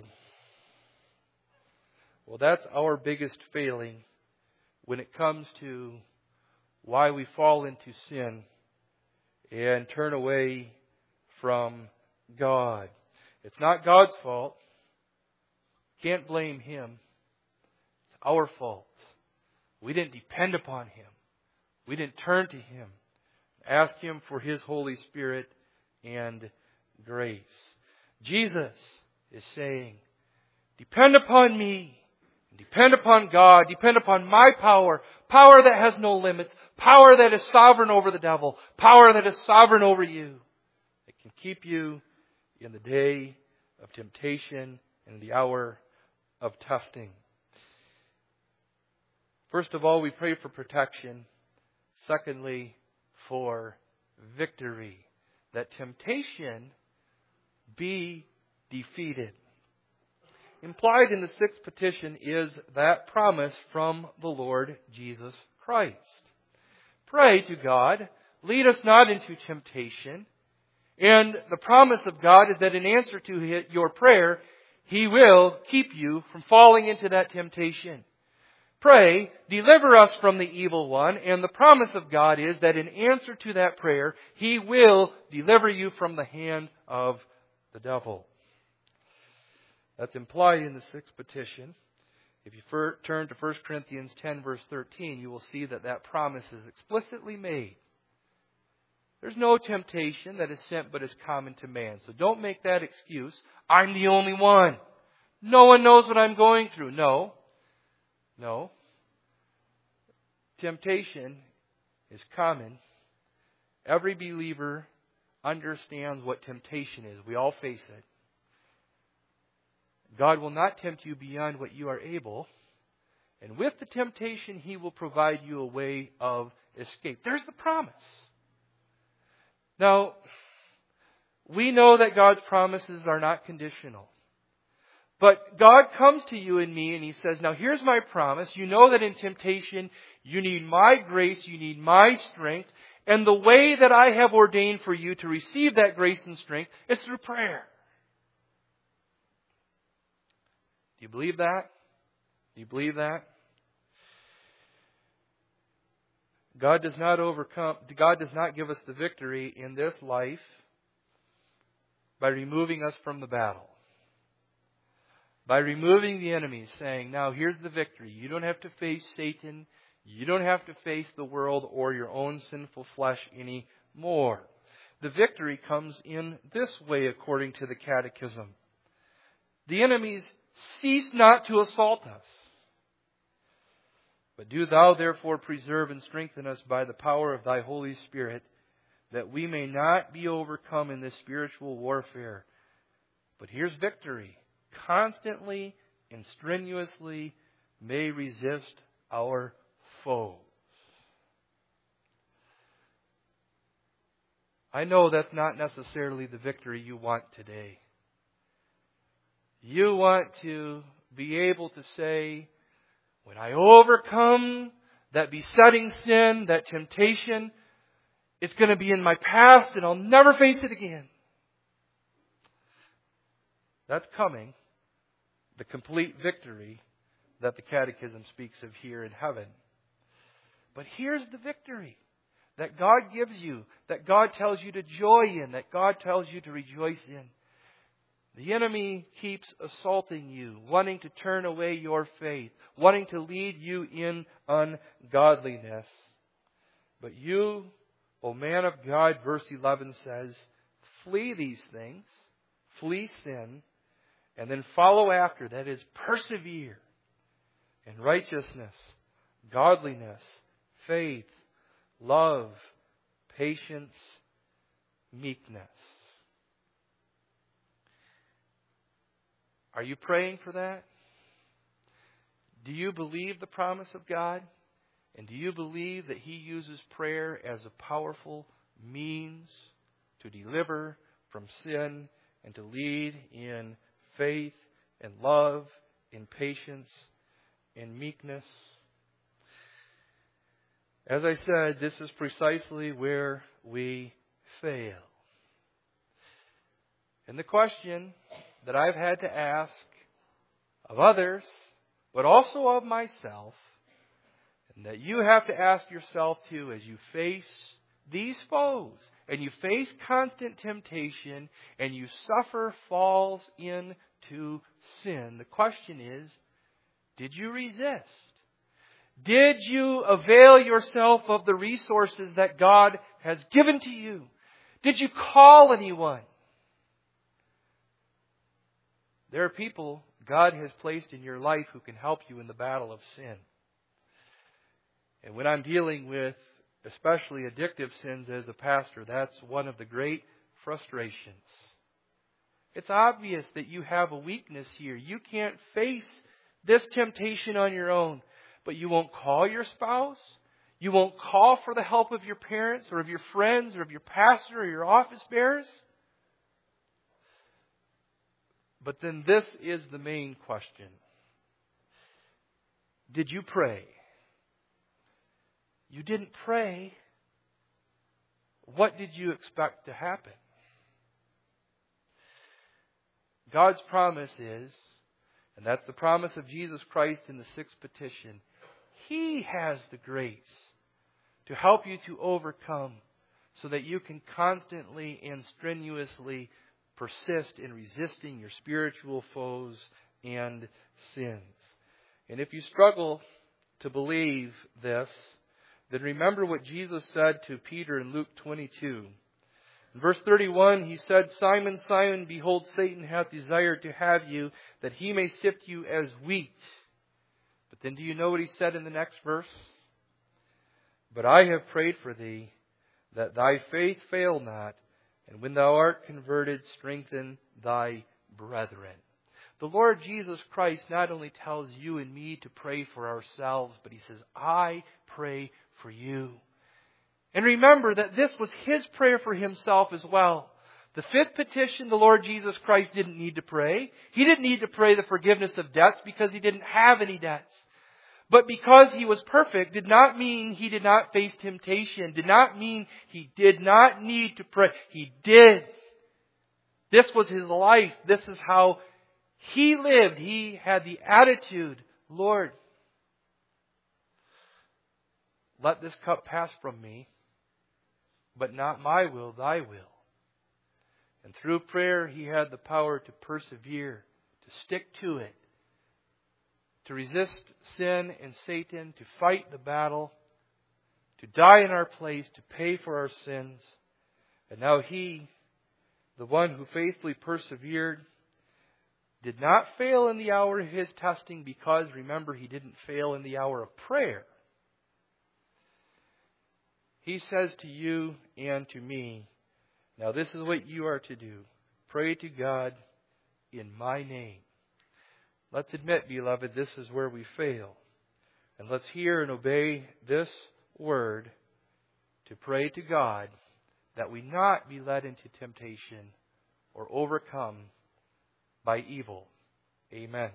well, that's our biggest failing when it comes to why we fall into sin and turn away from God. It's not God's fault. Can't blame Him. It's our fault. We didn't depend upon Him. We didn't turn to Him. Ask Him for His Holy Spirit and grace. Jesus is saying, depend upon me. Depend upon God. Depend upon my power. Power that has no limits. Power that is sovereign over the devil. Power that is sovereign over you. It can keep you in the day of temptation and the hour of testing. First of all, we pray for protection. Secondly, for victory. That temptation be defeated. Implied in the sixth petition is that promise from the Lord Jesus Christ. Pray to God, lead us not into temptation. And the promise of God is that in answer to your prayer, He will keep you from falling into that temptation. Pray, deliver us from the evil one, and the promise of God is that in answer to that prayer, He will deliver you from the hand of the devil. That's implied in the sixth petition. If you turn to 1 Corinthians 10 verse 13, you will see that that promise is explicitly made. There's no temptation that is sent but is common to man. So don't make that excuse. I'm the only one. No one knows what I'm going through. No. Temptation is common. Every believer understands what temptation is. We all face it. God will not tempt you beyond what you are able. And with the temptation, He will provide you a way of escape. There's the promise. Now, We know that God's promises are not conditional. But God comes to you and me and He says, now here's my promise. You know that in temptation you need my grace, you need my strength. And the way that I have ordained for you to receive that grace and strength is through prayer. Do you believe that? Do you believe that? God does not give us the victory in this life by removing us from the battle. By removing the enemies, saying, now here's the victory. You don't have to face Satan. You don't have to face the world or your own sinful flesh anymore. The victory comes in this way, according to the Catechism. The enemies cease not to assault us. But do thou therefore preserve and strengthen us by the power of thy Holy Spirit, that we may not be overcome in this spiritual warfare. But here's victory. Constantly and strenuously may resist our foes. I know that's not necessarily the victory you want today. You want to be able to say, when I overcome that besetting sin, that temptation, it's going to be in my past and I'll never face it again. That's coming. The complete victory that the Catechism speaks of here in heaven. But here's the victory that God gives you, that God tells you to joy in, that God tells you to rejoice in. The enemy keeps assaulting you, wanting to turn away your faith, wanting to lead you in ungodliness. But you, O man of God, verse 11 says, flee these things, flee sin, and then follow after, that is, persevere in righteousness, godliness, faith, love, patience, meekness. Are you praying for that? Do you believe the promise of God? And do you believe that He uses prayer as a powerful means to deliver from sin and to lead in faith and love, in patience and meekness? As I said, this is precisely where we fail. And the question that I've had to ask of others, but also of myself, and that you have to ask yourself too as you face these foes, and you face constant temptation, and you suffer falls into sin. The question is, did you resist? Did you avail yourself of the resources that God has given to you? Did you call anyone? There are people God has placed in your life who can help you in the battle of sin. And when I'm dealing with especially addictive sins as a pastor, that's one of the great frustrations. It's obvious that you have a weakness here. You can't face this temptation on your own. But you won't call your spouse. You won't call for the help of your parents or of your friends or of your pastor or your office bearers. But then this is the main question. Did you pray? You didn't pray. What did you expect to happen? God's promise is, and that's the promise of Jesus Christ in the sixth petition, He has the grace to help you to overcome so that you can constantly and strenuously persist in resisting your spiritual foes and sins. And if you struggle to believe this, then remember what Jesus said to Peter in Luke 22. In verse 31, He said, Simon, Simon, behold, Satan hath desired to have you, that he may sift you as wheat. But then do you know what He said in the next verse? But I have prayed for thee, that thy faith fail not, and when thou art converted, strengthen thy brethren. The Lord Jesus Christ not only tells you and me to pray for ourselves, but He says, I pray for you. And remember that this was His prayer for Himself as well. The fifth petition, the Lord Jesus Christ didn't need to pray. He didn't need to pray the forgiveness of debts because He didn't have any debts. But because He was perfect did not mean He did not face temptation. Did not mean He did not need to pray. He did. This was His life. This is how He lived. He had the attitude, Lord, let this cup pass from me, but not my will, Thy will. And through prayer, He had the power to persevere, to stick to it, to resist sin and Satan, to fight the battle, to die in our place, to pay for our sins. And now He, the one who faithfully persevered, did not fail in the hour of His testing because, remember, He didn't fail in the hour of prayer. He says to you and to me, now this is what you are to do. Pray to God in my name. Let's admit, beloved, this is where we fail. And let's hear and obey this word to pray to God that we not be led into temptation or overcome by evil. Amen.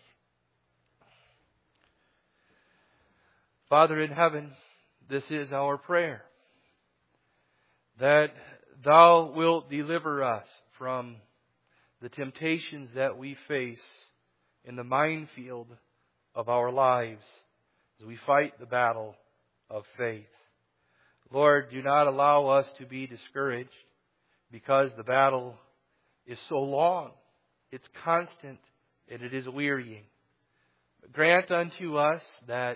Father in heaven, this is our prayer, that Thou wilt deliver us from the temptations that we face in the minefield of our lives as we fight the battle of faith. Lord, do not allow us to be discouraged because the battle is so long, it's constant, and it is wearying. Grant unto us that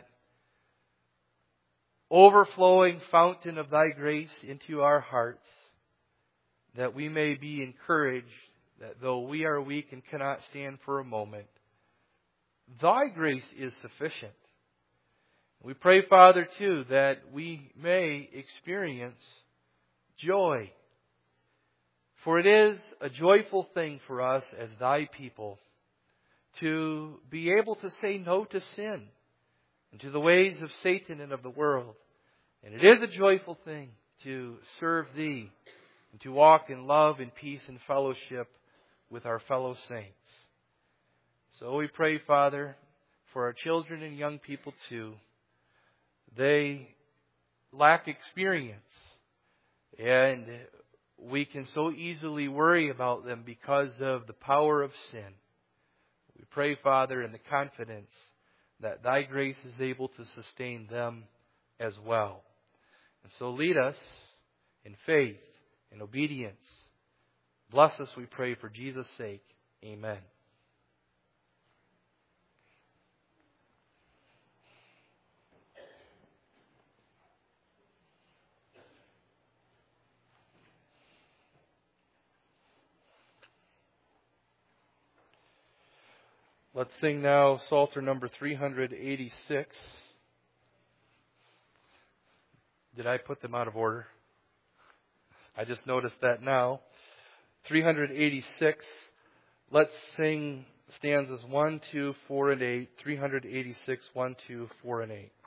overflowing fountain of Thy grace into our hearts, that we may be encouraged that though we are weak and cannot stand for a moment, Thy grace is sufficient. We pray, Father, too, that we may experience joy. For it is a joyful thing for us as Thy people to be able to say no to sin and to the ways of Satan and of the world. And it is a joyful thing to serve Thee and to walk in love and peace and fellowship with our fellow saints. So we pray, Father, for our children and young people too. They lack experience, and we can so easily worry about them because of the power of sin. We pray, Father, in the confidence that Thy grace is able to sustain them as well. And so lead us in faith and obedience. Bless us, we pray, for Jesus' sake. Amen. Let's sing now Psalter number 386. Did I put them out of order? I just noticed that now. 386. Let's sing stanzas 1, 2, 4, and 8. 386, 1, 2, 4, and 8.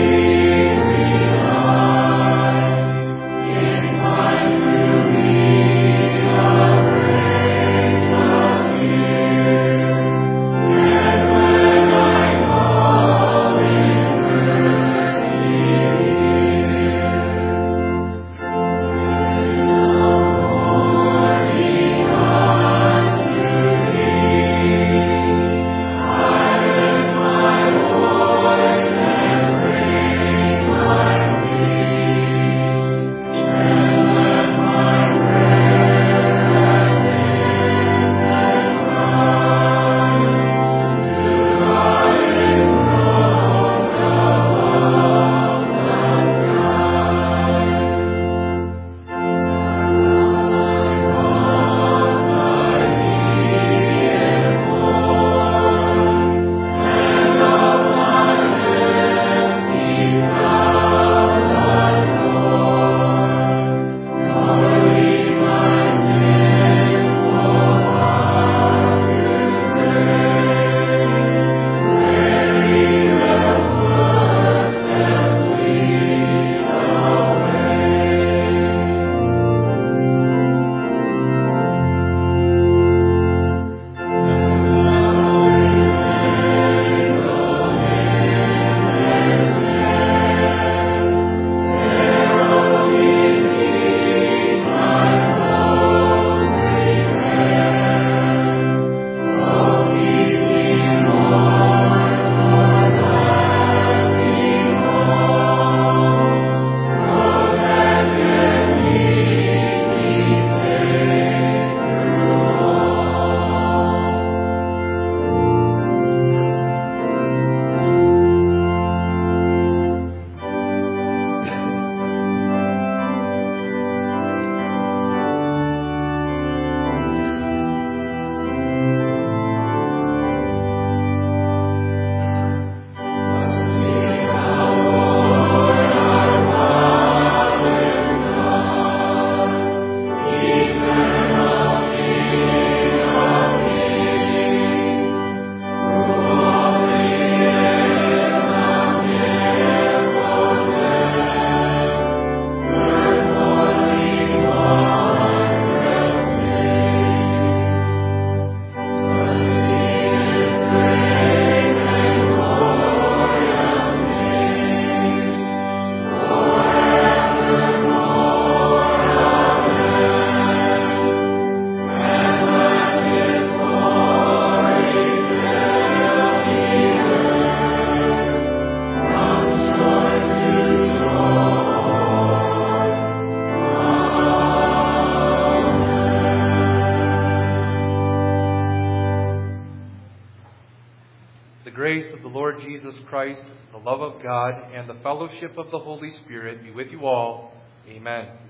Me. The grace of the Lord Jesus Christ, the love of God, and the fellowship of the Holy Spirit be with you all. Amen.